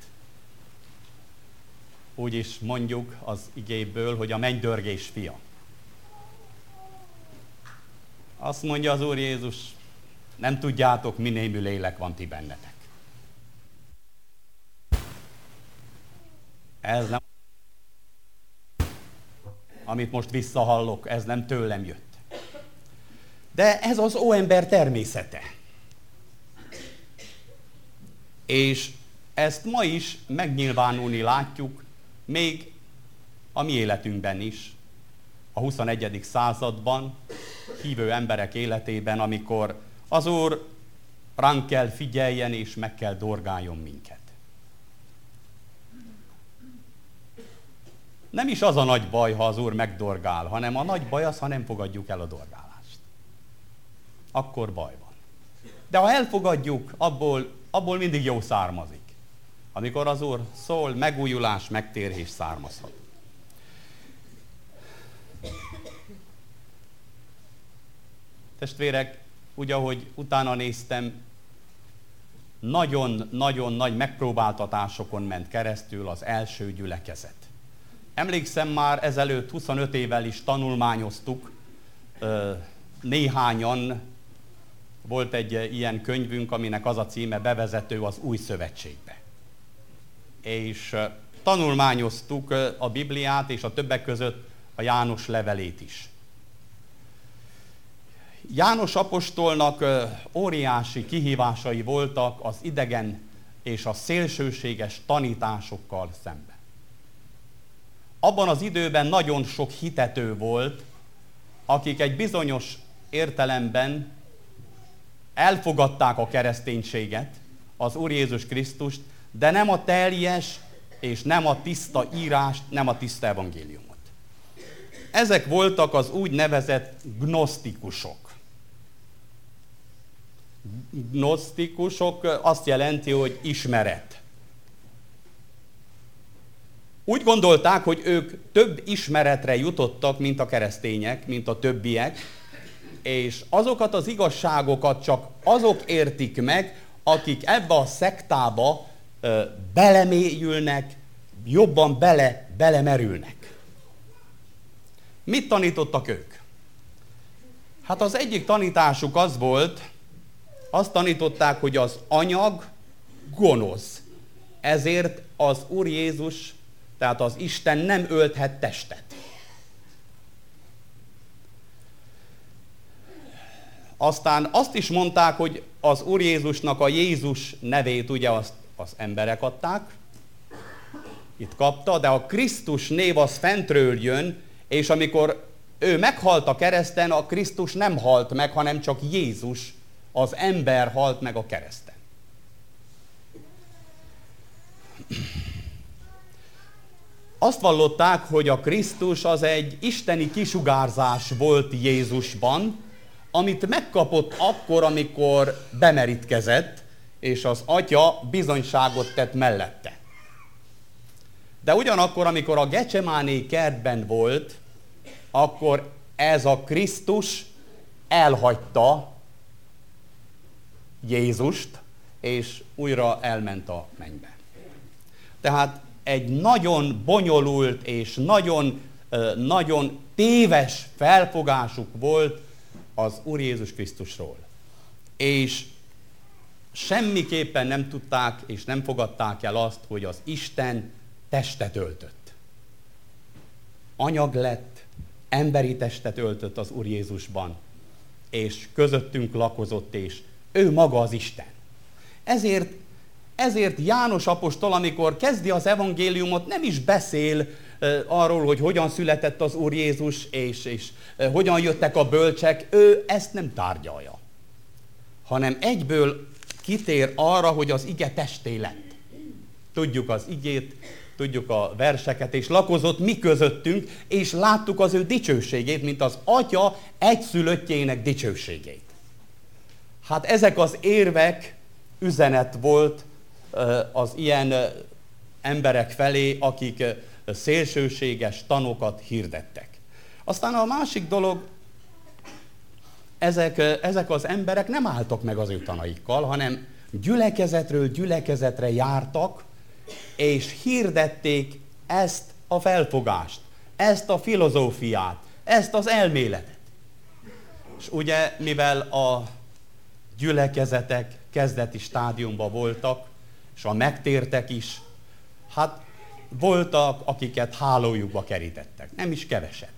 Úgy is mondjuk az igéből, hogy a mennydörgés fia. Azt mondja az Úr Jézus, nem tudjátok, mi némű lélek van ti bennetek. Ez nem, amit most visszahallok, ez nem tőlem jött. De ez az óember természete. És ezt ma is megnyilvánulni látjuk, még a mi életünkben is, a huszonegyedik században, hívő emberek életében, amikor az Úr ránk kell figyeljen és meg kell dorgáljon minket. Nem is az a nagy baj, ha az Úr megdorgál, hanem a nagy baj az, ha nem fogadjuk el a dorgálást. Akkor baj van. De ha elfogadjuk, abból, abból mindig jó származik. Amikor az Úr szól, megújulás, megtérés származhat. Testvérek, úgy, ahogy utána néztem, nagyon-nagyon nagy megpróbáltatásokon ment keresztül az első gyülekezet. Emlékszem, már ezelőtt huszonöt évvel is tanulmányoztuk, néhányan, volt egy ilyen könyvünk, aminek az a címe Bevezető az Új Szövetségbe. És tanulmányoztuk a Bibliát, és a többek között a János levelét is. János apostolnak óriási kihívásai voltak az idegen és a szélsőséges tanításokkal szemben. Abban az időben nagyon sok hitető volt, akik egy bizonyos értelemben elfogadták a kereszténységet, az Úr Jézus Krisztust, de nem a teljes és nem a tiszta írást, nem a tiszta evangéliumot. Ezek voltak az úgynevezett gnosztikusok. Gnosztikusok azt jelenti, hogy ismeret. Úgy gondolták, hogy ők több ismeretre jutottak, mint a keresztények, mint a többiek, és azokat az igazságokat csak azok értik meg, akik ebbe a szektába ö, belemélyülnek, jobban bele, belemerülnek. Mit tanítottak ők? Hát az egyik tanításuk az volt, azt tanították, hogy az anyag gonosz. Ezért az Úr Jézus, tehát az Isten nem ölthet testet. Aztán azt is mondták, hogy az Úr Jézusnak a Jézus nevét ugye azt az emberek adták, itt kapta, de a Krisztus név az fentről jön, és amikor ő meghalt a kereszten, a Krisztus nem halt meg, hanem csak Jézus, az ember halt meg a kereszten. Azt vallották, hogy a Krisztus az egy isteni kisugárzás volt Jézusban, amit megkapott akkor, amikor bemerítkezett, és az Atya bizonyságot tett mellette. De ugyanakkor, amikor a Gecsemáné kertben volt, akkor ez a Krisztus elhagyta Jézust, és újra elment a mennybe. Tehát egy nagyon bonyolult és nagyon, nagyon téves felfogásuk volt az Úr Jézus Krisztusról. És semmiképpen nem tudták és nem fogadták el azt, hogy az Isten testet öltött. Anyag lett, emberi testet öltött az Úr Jézusban, és közöttünk lakozott, és ő maga az Isten. Ezért, ezért János apostol, amikor kezdi az evangéliumot, nem is beszél arról, hogy hogyan született az Úr Jézus, és, és hogyan jöttek a bölcsek, ő ezt nem tárgyalja. Hanem egyből kitér arra, hogy az ige testé lett. Tudjuk az igét, tudjuk a verseket, és lakozott mi közöttünk, és láttuk az ő dicsőségét, mint az Atya egyszülöttjének dicsőségét. Hát ezek az érvek üzenet volt az ilyen emberek felé, akik szélsőséges tanokat hirdettek. Aztán a másik dolog, ezek, ezek az emberek nem álltak meg az ő tanaikkal, hanem gyülekezetről gyülekezetre jártak, és hirdették ezt a felfogást, ezt a filozófiát, ezt az elméletet. És ugye, mivel a gyülekezetek kezdeti stádiumban voltak, és a megtértek is, hát voltak, akiket hálójukba kerítettek, nem is keveset.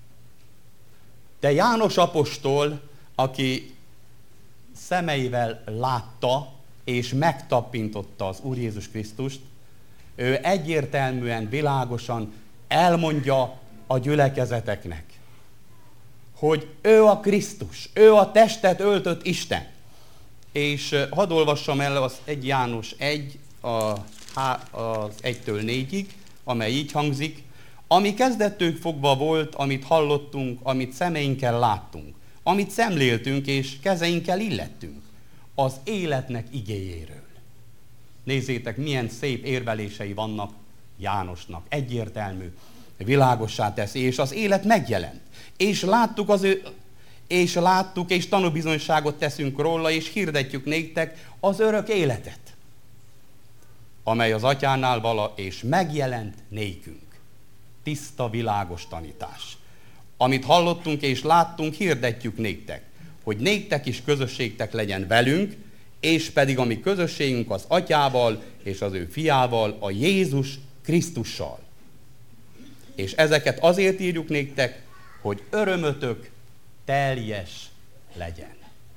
De János apostol, aki szemeivel látta és megtapintotta az Úr Jézus Krisztust, ő egyértelműen, világosan elmondja a gyülekezeteknek, hogy ő a Krisztus, ő a testet öltött Isten. És hadd olvassam el az egy János egy, a, az egytől négyig, amely így hangzik: ami kezdettől fogva volt, amit hallottunk, amit szemeinkkel láttunk, amit szemléltünk és kezeinkkel illettünk, az életnek igéjéről. Nézzétek, milyen szép érvelései vannak Jánosnak. Egyértelmű, világossá teszi, és az élet megjelent. És láttuk az ő, és láttuk, és tanúbizonyságot teszünk róla, és hirdetjük néktek az örök életet, amely az Atyánál vala, és megjelent nékünk. Tiszta, világos tanítás. Amit hallottunk és láttunk, hirdetjük néktek, hogy néktek is közösségtek legyen velünk, és pedig a mi közösségünk az Atyával és az ő fiával, a Jézus Krisztussal. És ezeket azért írjuk néktek, hogy örömötök teljes legyen.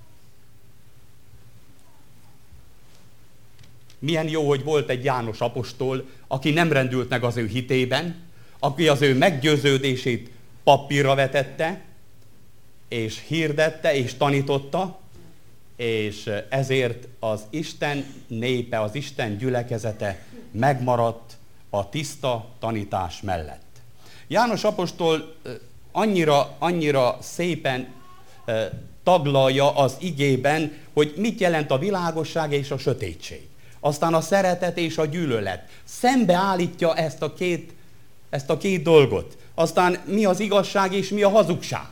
Milyen jó, hogy volt egy János apostol, aki nem rendült meg az ő hitében, aki az ő meggyőződését papírra vetette, és hirdette, és tanította, és ezért az Isten népe, az Isten gyülekezete megmaradt a tiszta tanítás mellett. János apostol annyira, annyira szépen taglalja az igében, hogy mit jelent a világosság és a sötétség. Aztán a szeretet és a gyűlölet. Szembeállítja ezt a két, ezt a két dolgot. Aztán mi az igazság és mi a hazugság.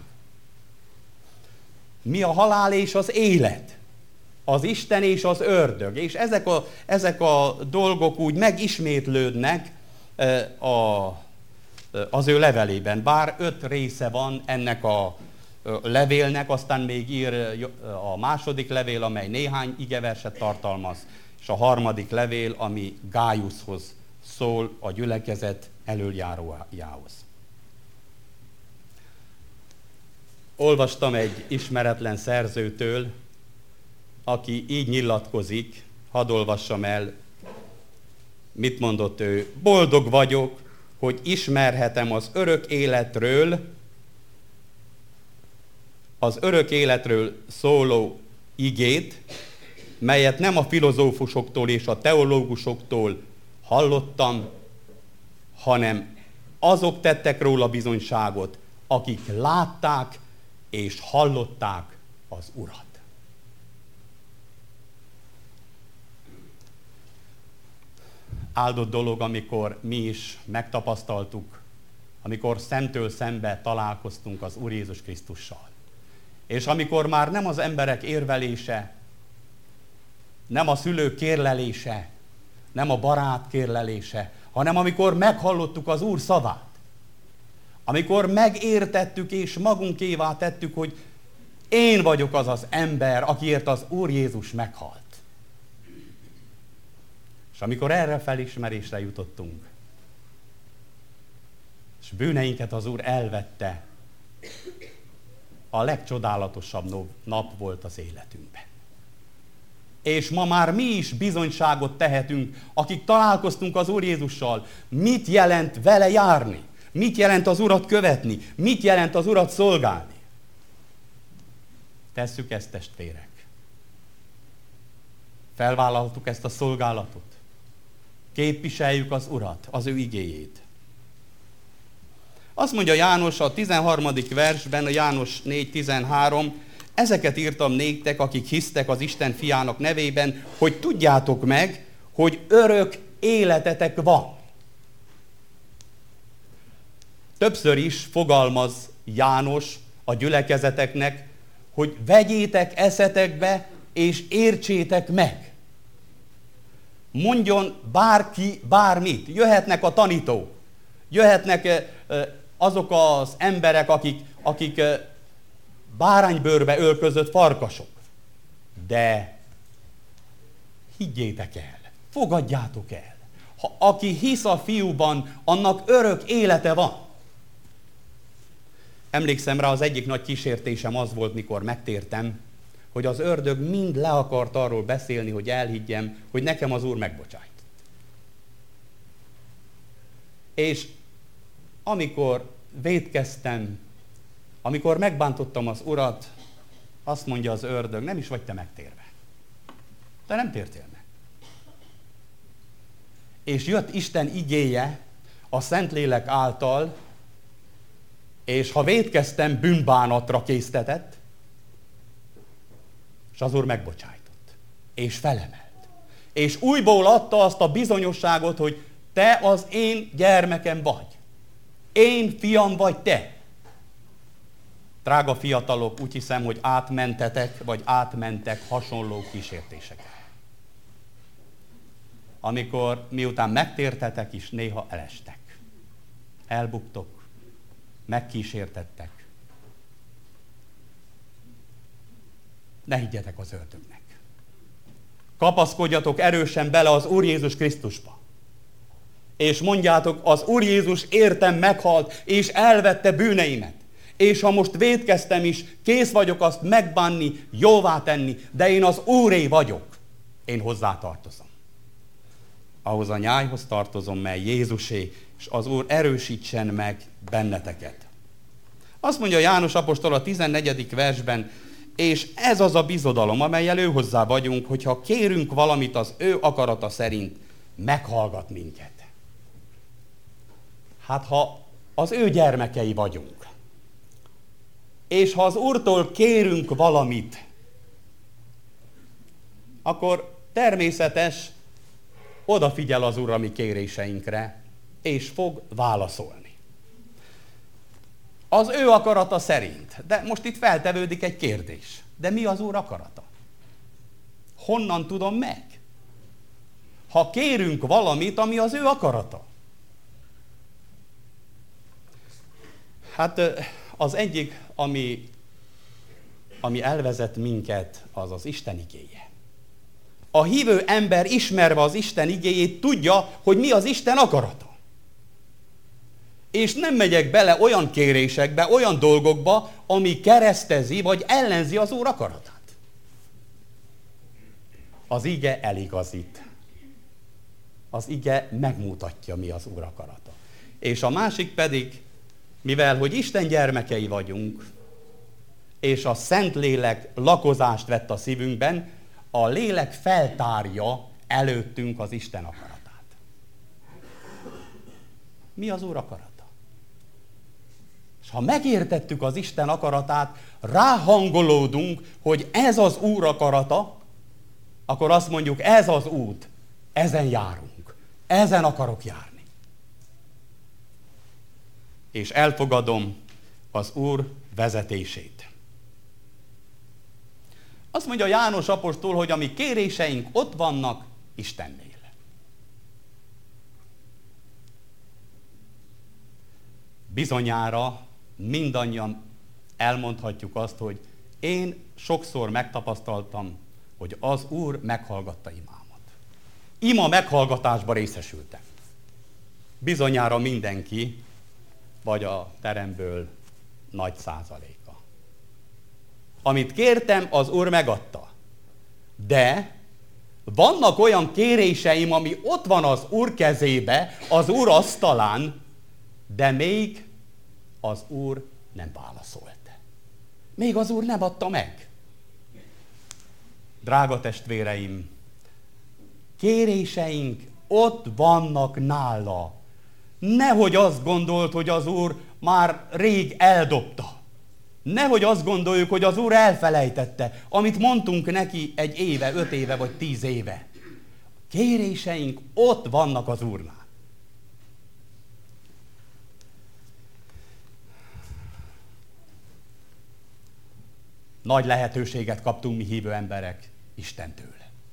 Mi a halál és az élet. Az Isten és az ördög. És ezek a, ezek a dolgok úgy megismétlődnek a, az ő levelében. Bár öt része van ennek a levélnek, aztán még ír a második levél, amely néhány igeverset tartalmaz, és a harmadik levél, ami Gájuszhoz szól, a gyülekezet elöljárójához. Olvastam egy ismeretlen szerzőtől, aki így nyilatkozik, hadd olvassam el, mit mondott ő. Boldog vagyok, hogy ismerhetem az örök életről, az örök életről szóló igét, melyet nem a filozófusoktól és a teológusoktól hallottam, hanem azok tettek róla bizonyságot, akik látták és hallották az Urat. Áldott dolog, amikor mi is megtapasztaltuk, amikor szemtől szembe találkoztunk az Úr Jézus Krisztussal. És amikor már nem az emberek érvelése, nem a szülők kérlelése, nem a barát kérlelése, hanem amikor meghallottuk az Úr szavát. Amikor megértettük és magunkévá tettük, hogy én vagyok az az ember, akiért az Úr Jézus meghalt. És amikor erre felismerésre jutottunk, és bűneinket az Úr elvette, a legcsodálatosabb nap volt az életünkben. És ma már mi is bizonyságot tehetünk, akik találkoztunk az Úr Jézussal. Mit jelent vele járni? Mit jelent az Urat követni? Mit jelent az Urat szolgálni? Tesszük ezt, testvérek. Felvállaltuk ezt a szolgálatot. Képviseljük az Urat, az ő igéjét. Azt mondja János a tizenharmadik versben, a János négy tizenhárom, ezeket írtam néktek, akik hisztek az Isten fiának nevében, hogy tudjátok meg, hogy örök életetek van. Többször is fogalmaz János a gyülekezeteknek, hogy vegyétek eszetekbe, és értsétek meg. Mondjon bárki bármit. Jöhetnek a tanítók, jöhetnek azok az emberek, akik, akik báránybőrbe ölközött farkasok. De higgyétek el, fogadjátok el. Ha aki hisz a fiúban, annak örök élete van. Emlékszem rá, az egyik nagy kísértésem az volt, mikor megtértem, hogy az ördög mind le akart arról beszélni, hogy elhiggyem, hogy nekem az Úr megbocsájtott. És amikor vétkeztem, amikor megbántottam az Urat, azt mondja az ördög, nem is vagy te megtérve. Te nem tértél meg. És jött Isten igéje a Szentlélek által, és ha vétkeztem, bűnbánatra késztetett, és az Úr megbocsájtott, és felemelt. És újból adta azt a bizonyosságot, hogy te az én gyermekem vagy. Én fiam vagy te. Drága fiatalok, úgy hiszem, hogy átmentetek, vagy átmentek hasonló kísértéseket. Amikor miután megtértetek is, néha elestek. Elbuktok, megkísértettek. Ne higgyetek az ördögnek. Kapaszkodjatok erősen bele az Úr Jézus Krisztusba. És mondjátok, az Úr Jézus értem meghalt, és elvette bűneimet. És ha most vétkeztem is, kész vagyok azt megbánni, jóvá tenni, de én az Úré vagyok. Én hozzá tartozom. Ahhoz a nyájhoz tartozom, mely Jézusé, és az Úr erősítsen meg benneteket. Azt mondja János apostol a tizennegyedik versben, és ez az a bizodalom, amellyel ő hozzá vagyunk, hogyha kérünk valamit az ő akarata szerint, meghallgat minket. Hát ha az ő gyermekei vagyunk, és ha az Úrtól kérünk valamit, akkor természetes, odafigyel az Úr a mi kéréseinkre, és fog válaszolni. Az ő akarata szerint. De most itt feltevődik egy kérdés. De mi az Úr akarata? Honnan tudom meg? Ha kérünk valamit, ami az ő akarata. Hát az egyik, ami, ami elvezet minket, az az Isten igéje. A hívő ember ismerve az Isten igéjét tudja, hogy mi az Isten akarata. És nem megyek bele olyan kérésekbe, olyan dolgokba, ami keresztezi vagy ellenzi az Úr akaratát. Az ige eligazít. Az ige megmutatja, mi az Úr akarata. És a másik pedig, mivel hogy Isten gyermekei vagyunk, és a Szentlélek lakozást vett a szívünkben, a lélek feltárja előttünk az Isten akaratát. Mi az Úr akarata? És ha megértettük az Isten akaratát, ráhangolódunk, hogy ez az Úr akarata, akkor azt mondjuk, ez az út, ezen járunk, ezen akarok járni. És elfogadom az Úr vezetését. Azt mondja János apostol, hogy a mi kéréseink ott vannak Istennél. Bizonyára mindannyian elmondhatjuk azt, hogy én sokszor megtapasztaltam, hogy az Úr meghallgatta imámat. Ima meghallgatásba részesültem. Bizonyára mindenki, vagy a teremből nagy százaléka. Amit kértem, az Úr megadta. De Vannak olyan kéréseim, ami ott van az Úr kezébe, az Úr asztalán, de még az Úr nem válaszolt. Még az Úr nem adta meg. Drága testvéreim, kéréseink ott vannak nála. Nehogy azt gondolt, hogy az Úr már rég eldobta. Nehogy azt gondoljuk, hogy az Úr elfelejtette, amit mondtunk neki egy éve, öt éve vagy tíz éve. Kéréseink ott vannak az Úrnál. Nagy lehetőséget kaptunk mi hívő emberek Istentől.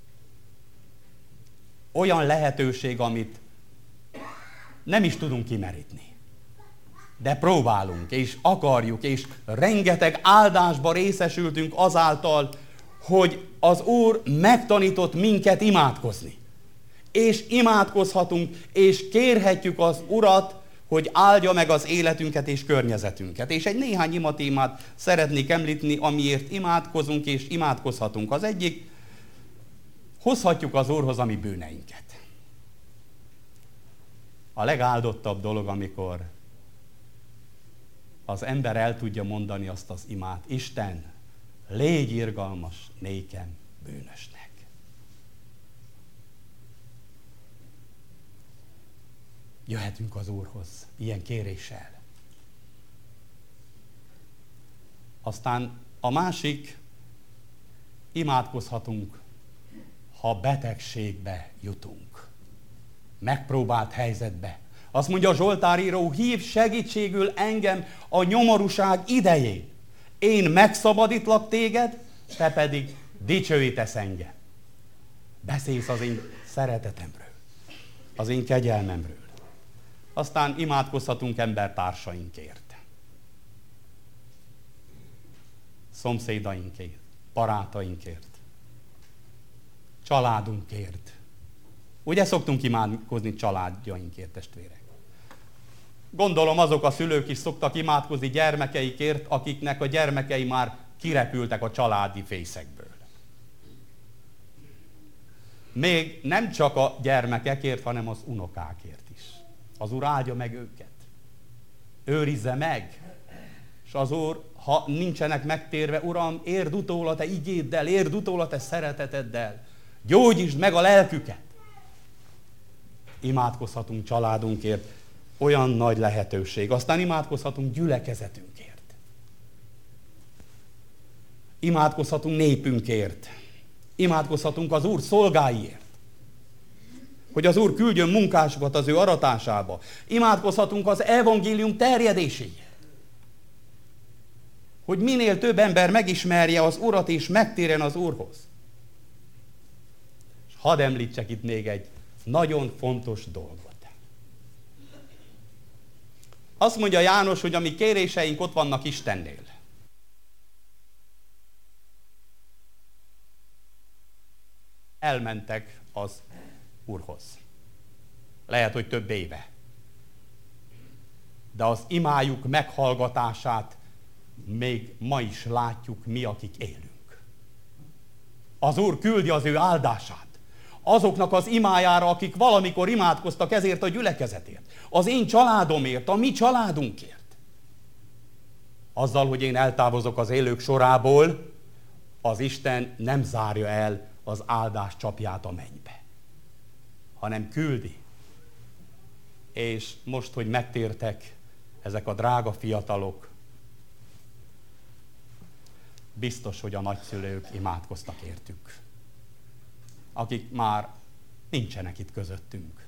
Olyan lehetőség, amit nem is tudunk kimerítni. De próbálunk, és akarjuk, és rengeteg áldásba részesültünk azáltal, hogy az Úr megtanított minket imádkozni. És imádkozhatunk, és kérhetjük az Urat, hogy áldja meg az életünket és környezetünket. És egy néhány imatémát szeretnék említeni, amiért imádkozunk és imádkozhatunk. Az egyik, hozhatjuk az Úrhoz a mi bűneinket. A legáldottabb dolog, amikor az ember el tudja mondani azt az imát: Isten, légy irgalmas nékem bűnösnek. Jöhetünk az Úrhoz ilyen kéréssel. Aztán a másik, imádkozhatunk, ha betegségbe jutunk, megpróbált helyzetbe. Azt mondja a Zsoltáríró: hív segítségül engem a nyomorúság idején. Én megszabadítlak téged, te pedig dicsőítesz engem. Beszélsz az én szeretetemről, az én kegyelmemről. Aztán imádkozhatunk embertársainkért, szomszédainkért, barátainkért, családunkért. Ugye szoktunk imádkozni családjainkért, testvérek? Gondolom azok a szülők is szoktak imádkozni gyermekeikért, akiknek a gyermekei már kirepültek a családi fészekből. Még nem csak a gyermekekért, hanem az unokákért is. Az Úr áldja meg őket. Őrizze meg. És az Úr, ha nincsenek megtérve: Uram, érd utól a te igéddel, érd utól a te szereteteddel. Gyógyítsd meg a lelküket. Imádkozhatunk családunkért. Olyan nagy lehetőség. Aztán imádkozhatunk gyülekezetünkért. Imádkozhatunk népünkért. Imádkozhatunk az Úr szolgáiért, hogy az Úr küldjön munkásokat az ő aratásába. Imádkozhatunk az evangélium terjedéséért, hogy minél több ember megismerje az Urat és megtérjen az Úrhoz. És hadd említsek itt még egy nagyon fontos dolgot. Azt mondja János, hogy a mi kéréseink ott vannak Istennél. Elmentek az Úrhoz. Lehet, hogy több éve. De az imájuk meghallgatását még ma is látjuk mi, akik élünk. Az Úr küldi az ő áldását azoknak az imájára, akik valamikor imádkoztak ezért a gyülekezetért. Az én családomért, a mi családunkért. Azzal, hogy én eltávozok az élők sorából, az Isten nem zárja el az áldás csapját a mennybe, hanem küldi. És most, hogy megtértek ezek a drága fiatalok, biztos, hogy a nagyszülők imádkoztak értük, akik már nincsenek itt közöttünk.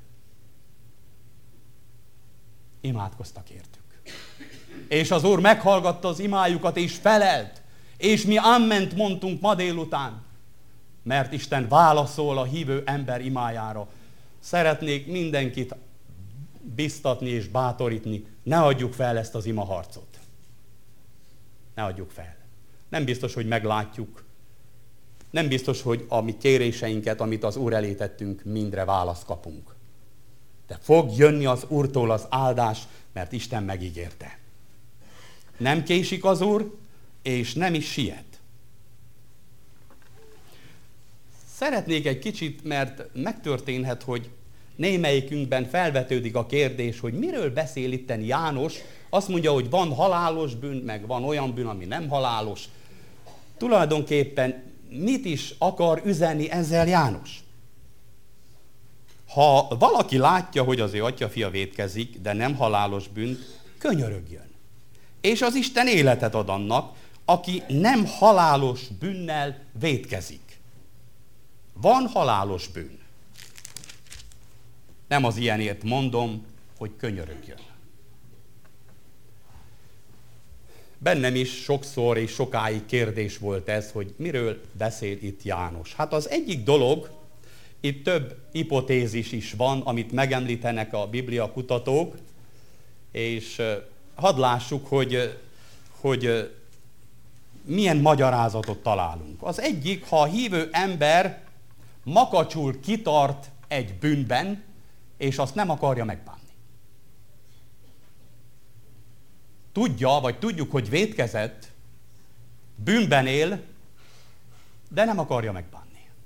Imádkoztak értük. És az Úr meghallgatta az imájukat, és felelt, és mi amment mondtunk ma délután, mert Isten válaszol a hívő ember imájára. Szeretnék mindenkit biztatni és bátorítni, ne adjuk fel ezt az imaharcot. Ne adjuk fel. Nem biztos, hogy meglátjuk. Nem biztos, hogy a mi kéréseinket, amit az Úr elé tettünk, mindre választ kapunk. De fog jönni az Úrtól az áldás, mert Isten megígérte. Nem késik az Úr, és nem is siet. szeretnék egy kicsit, mert megtörténhet, hogy némelyikünkben felvetődik a kérdés, hogy miről beszél itten János. Azt mondja, hogy van halálos bűn, meg van olyan bűn, ami nem halálos. Tulajdonképpen mit is akar üzenni ezzel János? Ha valaki látja, hogy az ő atya-fia vétkezik, de nem halálos bűnt, könyörögjön. És az Isten életet ad annak, aki nem halálos bűnnel vétkezik. Van halálos bűn. Nem az ilyenért mondom, hogy könyörögjön. Bennem is sokszor és sokáig kérdés volt ez, hogy miről beszél itt János. Hát az egyik dolog, itt több hipotézis is van, amit megemlítenek a Biblia kutatók, és hadd lássuk, hogy, hogy milyen magyarázatot találunk. Az egyik, ha a hívő ember makacsul kitart egy bűnben, és azt nem akarja megbánni. Tudja, vagy tudjuk, hogy vétkezett, bűnben él, de nem akarja megbánni.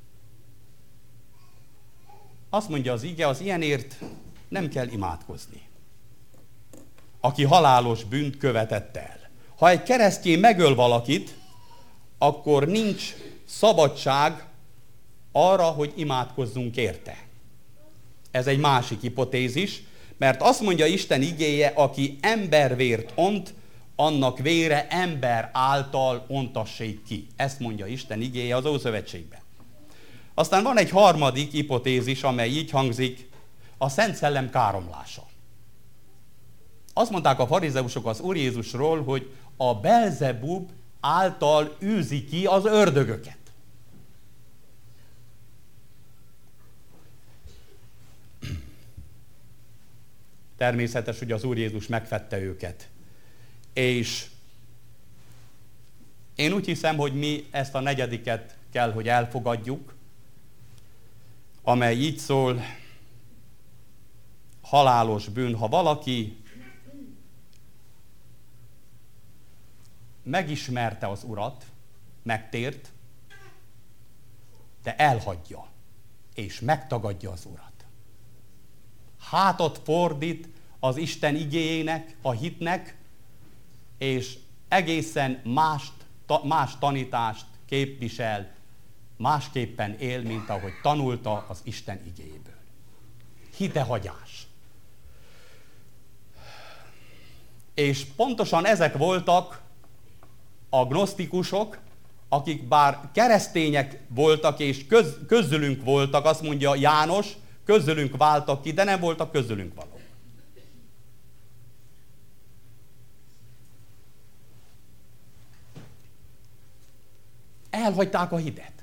Azt mondja az ige, az ilyenért nem kell imádkozni. Aki halálos bűnt követett el. Ha egy keresztény megöl valakit, akkor nincs szabadság arra, hogy imádkozzunk érte. Ez egy másik hipotézis, mert azt mondja Isten igéje, aki embervért ont, annak vére ember által ontassék ki. Ezt mondja Isten igéje az Ószövetségben. Aztán van egy harmadik hipotézis, amely így hangzik, a Szent Szellem káromlása. Azt mondták a farizeusok az Úr Jézusról, hogy a Belzebub által űzi ki az ördögöket. Természetes, hogy az Úr Jézus megfette őket. És én úgy hiszem, hogy mi ezt a negyediket kell, hogy elfogadjuk, amely így szól, halálos bűn, ha valaki megismerte az Urat, megtért, de elhagyja, és megtagadja az Urat. Hátat fordít az Isten igéjének, a hitnek, és egészen mást, ta, más tanítást képvisel, másképpen él, mint ahogy tanulta az Isten igéjéből. Hitehagyás. És pontosan ezek voltak a gnosztikusok, akik bár keresztények voltak és köz, közülünk voltak, azt mondja János, közülünk váltak ki, de nem voltak közülünk valók. Elhagyták a hitet.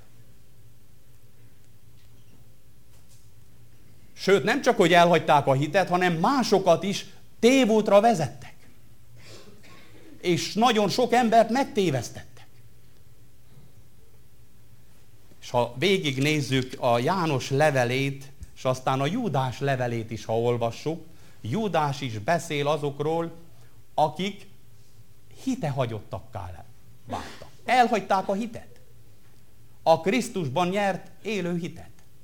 Sőt, nem csak, hogy elhagyták a hitet, hanem másokat is tévútra vezettek. És nagyon sok embert megtévesztettek. És ha végignézzük a János levelét, és aztán a Júdás levelét is, ha olvassuk, Júdás is beszél azokról, akik hitehagyottakká váltak. Elhagyták a hitet. A Krisztusban nyert élő hitet.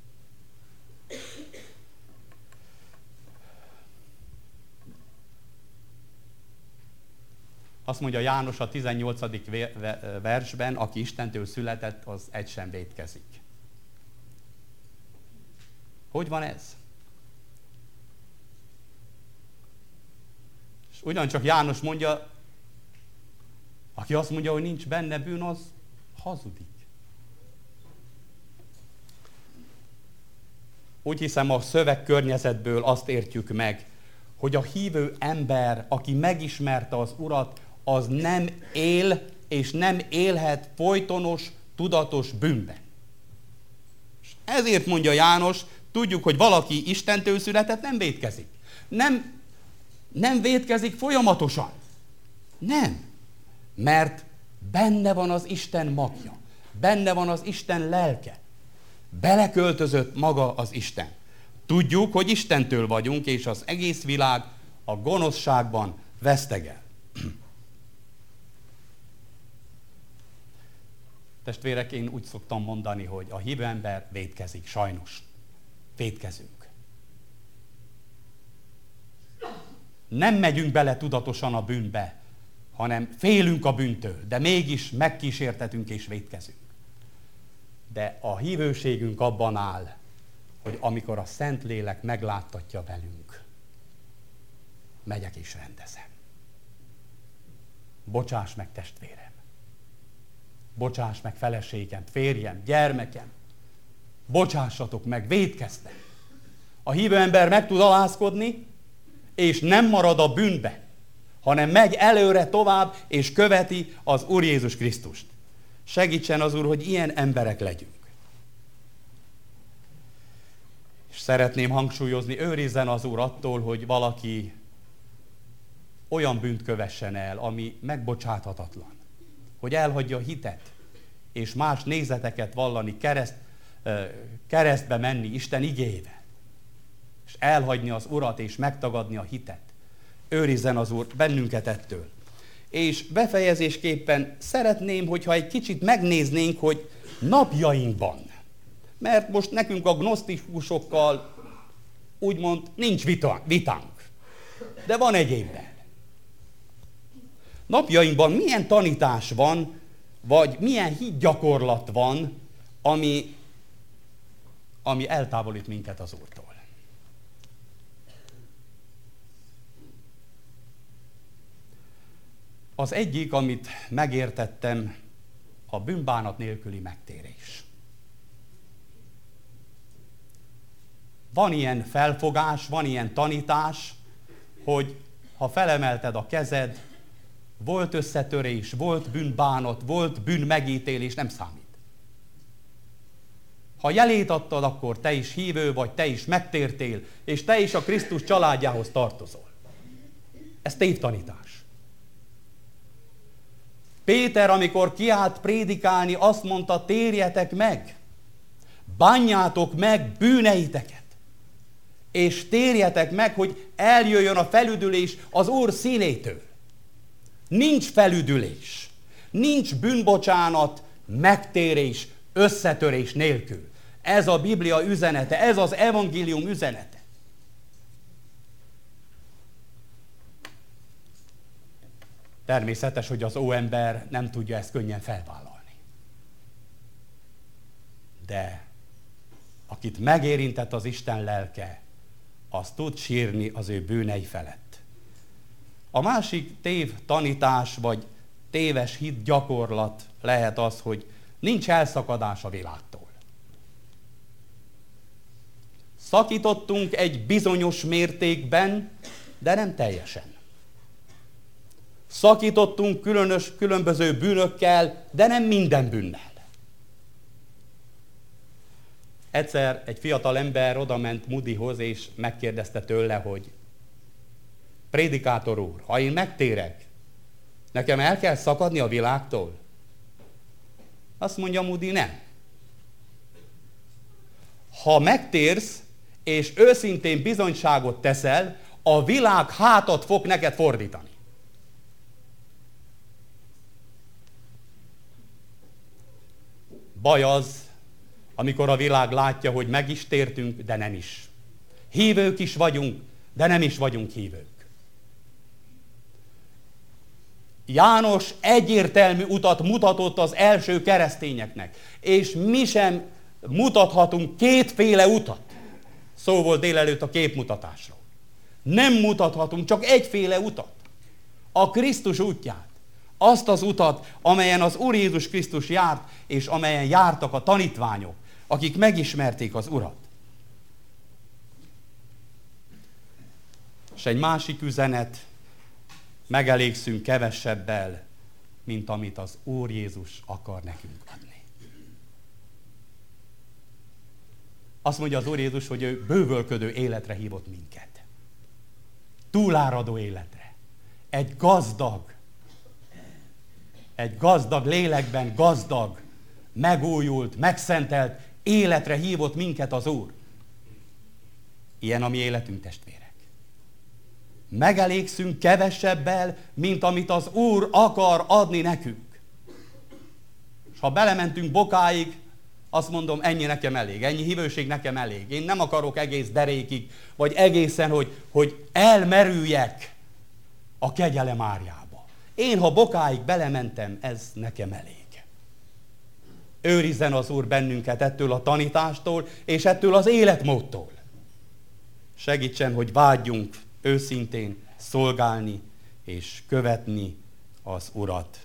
Azt mondja János a tizennyolcadik versben, aki Istentől született, az egy sem vétkezik. Hogy van ez? És ugyancsak János mondja, aki azt mondja, hogy nincs benne bűn, az hazudik. Úgy hiszem, a szövegkörnyezetből azt értjük meg, hogy a hívő ember, aki megismerte az Urat, az nem él és nem élhet folytonos, tudatos bűnben. És ezért mondja János, tudjuk, hogy valaki Istentől született, nem vétkezik. Nem, nem vétkezik folyamatosan. Nem. Mert benne van az Isten magja. Benne van az Isten lelke. Beleköltözött maga az Isten. Tudjuk, hogy Istentől vagyunk, és az egész világ a gonoszságban vesztegel. Testvérek, én úgy szoktam mondani, hogy a hívő ember vétkezik, sajnos. Vétkezünk. Nem megyünk bele tudatosan a bűnbe, hanem félünk a bűntől, de mégis megkísértetünk és vétkezünk. De a hívőségünk abban áll, hogy amikor a Szentlélek megláttatja velünk, megyek és rendezem. Bocsáss meg, testvérem! Bocsáss meg, feleségem, férjem, gyermekem! Bocsássatok meg, vétkeztem! A hívő ember meg tud alázkodni, és nem marad a bűnbe, hanem megy előre tovább, és követi az Úr Jézus Krisztust. Segítsen az Úr, hogy ilyen emberek legyünk. És szeretném hangsúlyozni, őrizzen az Úr attól, hogy valaki olyan bűnt kövessen el, ami megbocsáthatatlan. Hogy elhagyja a hitet, és más nézeteket vallani, kereszt, keresztbe menni Isten igével. És elhagyni az Urat, és megtagadni a hitet. Őrizzen az Úr bennünket ettől. És befejezésképpen szeretném, hogyha egy kicsit megnéznénk, hogy napjainkban, mert most nekünk a gnosztikusokkal úgymond nincs vita, vitánk, de van egyébben. Napjainkban milyen tanítás van, vagy milyen hitgyakorlat van, ami, ami eltávolít minket az Úrtól. Az egyik, amit megértettem, a bűnbánat nélküli megtérés. Van ilyen felfogás, van ilyen tanítás, hogy ha felemelted a kezed, volt összetörés, volt bűnbánat, volt bűnmegítélés, nem számít. Ha jelét adtad, akkor te is hívő vagy, te is megtértél, és te is a Krisztus családjához tartozol. Ez tévtanítás. Péter, amikor kiállt prédikálni, azt mondta, térjetek meg, bánjátok meg bűneiteket, és térjetek meg, hogy eljöjjön a felüdülés az Úr színétől. Nincs felüdülés, nincs bűnbocsánat, megtérés, összetörés nélkül. Ez a Biblia üzenete, ez az evangélium üzenete. Természetes, hogy az óember nem tudja ezt könnyen felvállalni. De akit megérintett az Isten lelke, az tud sírni az ő bűnei felett. A másik tév tanítás, vagy téves hit gyakorlat lehet az, hogy nincs elszakadás a világtól. Szakítottunk egy bizonyos mértékben, de nem teljesen. Szakítottunk különös, különböző bűnökkel, de nem minden bűnnel. Egyszer egy fiatal ember odament Moodyhoz, és megkérdezte tőle, hogy prédikátor úr, ha én megtérek, nekem el kell szakadni a világtól? Azt mondja Moody, nem. Ha megtérsz, és őszintén bizonyságot teszel, a világ hátat fog neked fordítani. Baj az, amikor a világ látja, hogy meg is tértünk, de nem is. Hívők is vagyunk, de nem is vagyunk hívők. János egyértelmű utat mutatott az első keresztényeknek, és mi sem mutathatunk kétféle utat. Szó volt délelőtt a képmutatásról. Nem mutathatunk csak egyféle utat. A Krisztus útját. Azt az utat, amelyen az Úr Jézus Krisztus járt, és amelyen jártak a tanítványok, akik megismerték az Urat. És egy másik üzenet, megelégszünk kevesebbel, mint amit az Úr Jézus akar nekünk adni. Azt mondja az Úr Jézus, hogy ő bővölködő életre hívott minket. Túláradó életre. Egy gazdag, egy gazdag lélekben gazdag, megújult, megszentelt életre hívott minket az Úr. Ilyen a mi életünk, testvérek. Megelégszünk kevesebbel, mint amit az Úr akar adni nekünk. És ha belementünk bokáig, azt mondom, ennyi nekem elég, ennyi hívőség nekem elég. Én nem akarok egész derékig, vagy egészen, hogy, hogy elmerüljek a kegyelem árjába. Én, ha bokáig belementem, ez nekem elég. Őrizzen az Úr bennünket ettől a tanítástól, és ettől az életmódtól. Segítsen, hogy vágyjunk őszintén szolgálni és követni az Urat.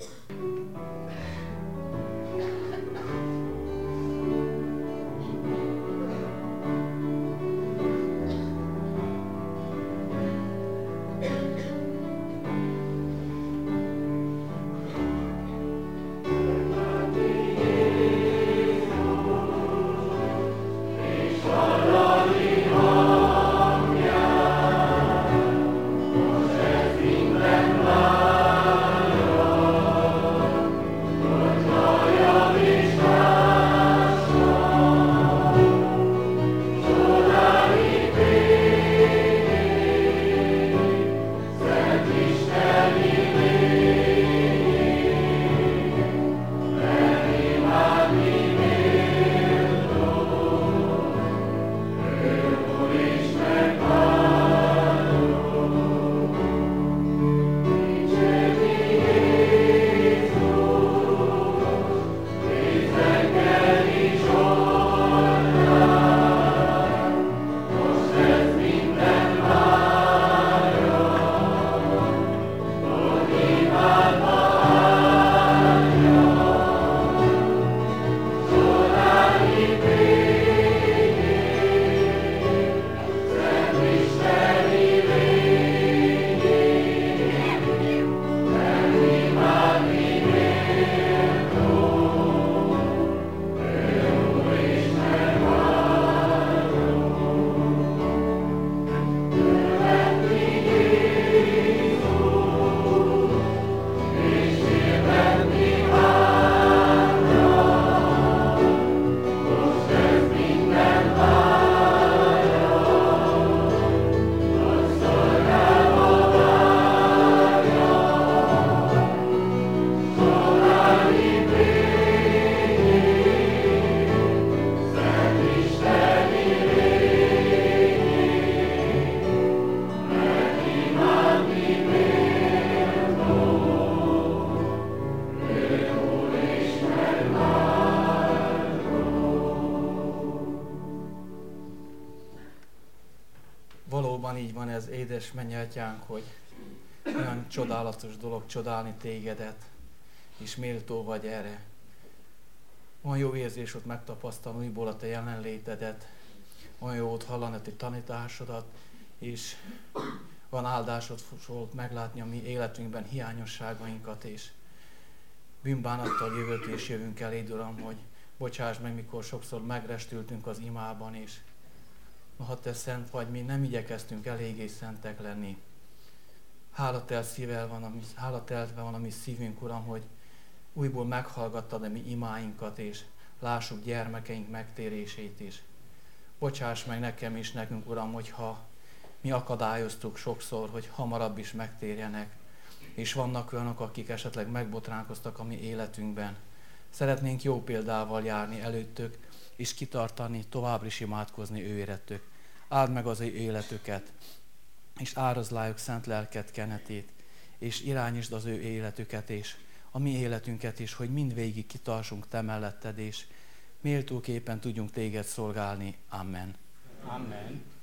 Valóban így van ez, édes mennyeltyánk, hogy olyan csodálatos dolog csodálni tégedet, és méltó vagy erre. Olyan jó érzés ott megtapasztalni újból a te jelenlétedet, olyan jó ott hallani a te tanításodat, és van áldásod volt meglátni a mi életünkben hiányosságainkat, és bűnbánattal jövök és jövünk eléd, Uram, hogy bocsáss meg, mikor sokszor megrestültünk az imában, és ha te szent vagy, mi nem igyekeztünk eléggé szentek lenni. Hálatelt szívvel van, ami, hálateltve van a mi szívünk, Uram, hogy újból meghallgattad a mi imáinkat, és lássuk gyermekeink megtérését is. Bocsáss meg nekem is, nekünk, Uram, hogyha mi akadályoztuk sokszor, hogy hamarabb is megtérjenek, és vannak olyanok, akik esetleg megbotránkoztak a mi életünkben. Szeretnénk jó példával járni előttük, és kitartani, továbbra is imádkozni ő érettük. Áld meg az ő életüket, és árazlájuk szent lelket kenetét, és irányítsd az ő életüket, és a mi életünket is, hogy mindvégig kitartsunk te melletted, és méltóképpen tudjunk téged szolgálni. Amen. Amen.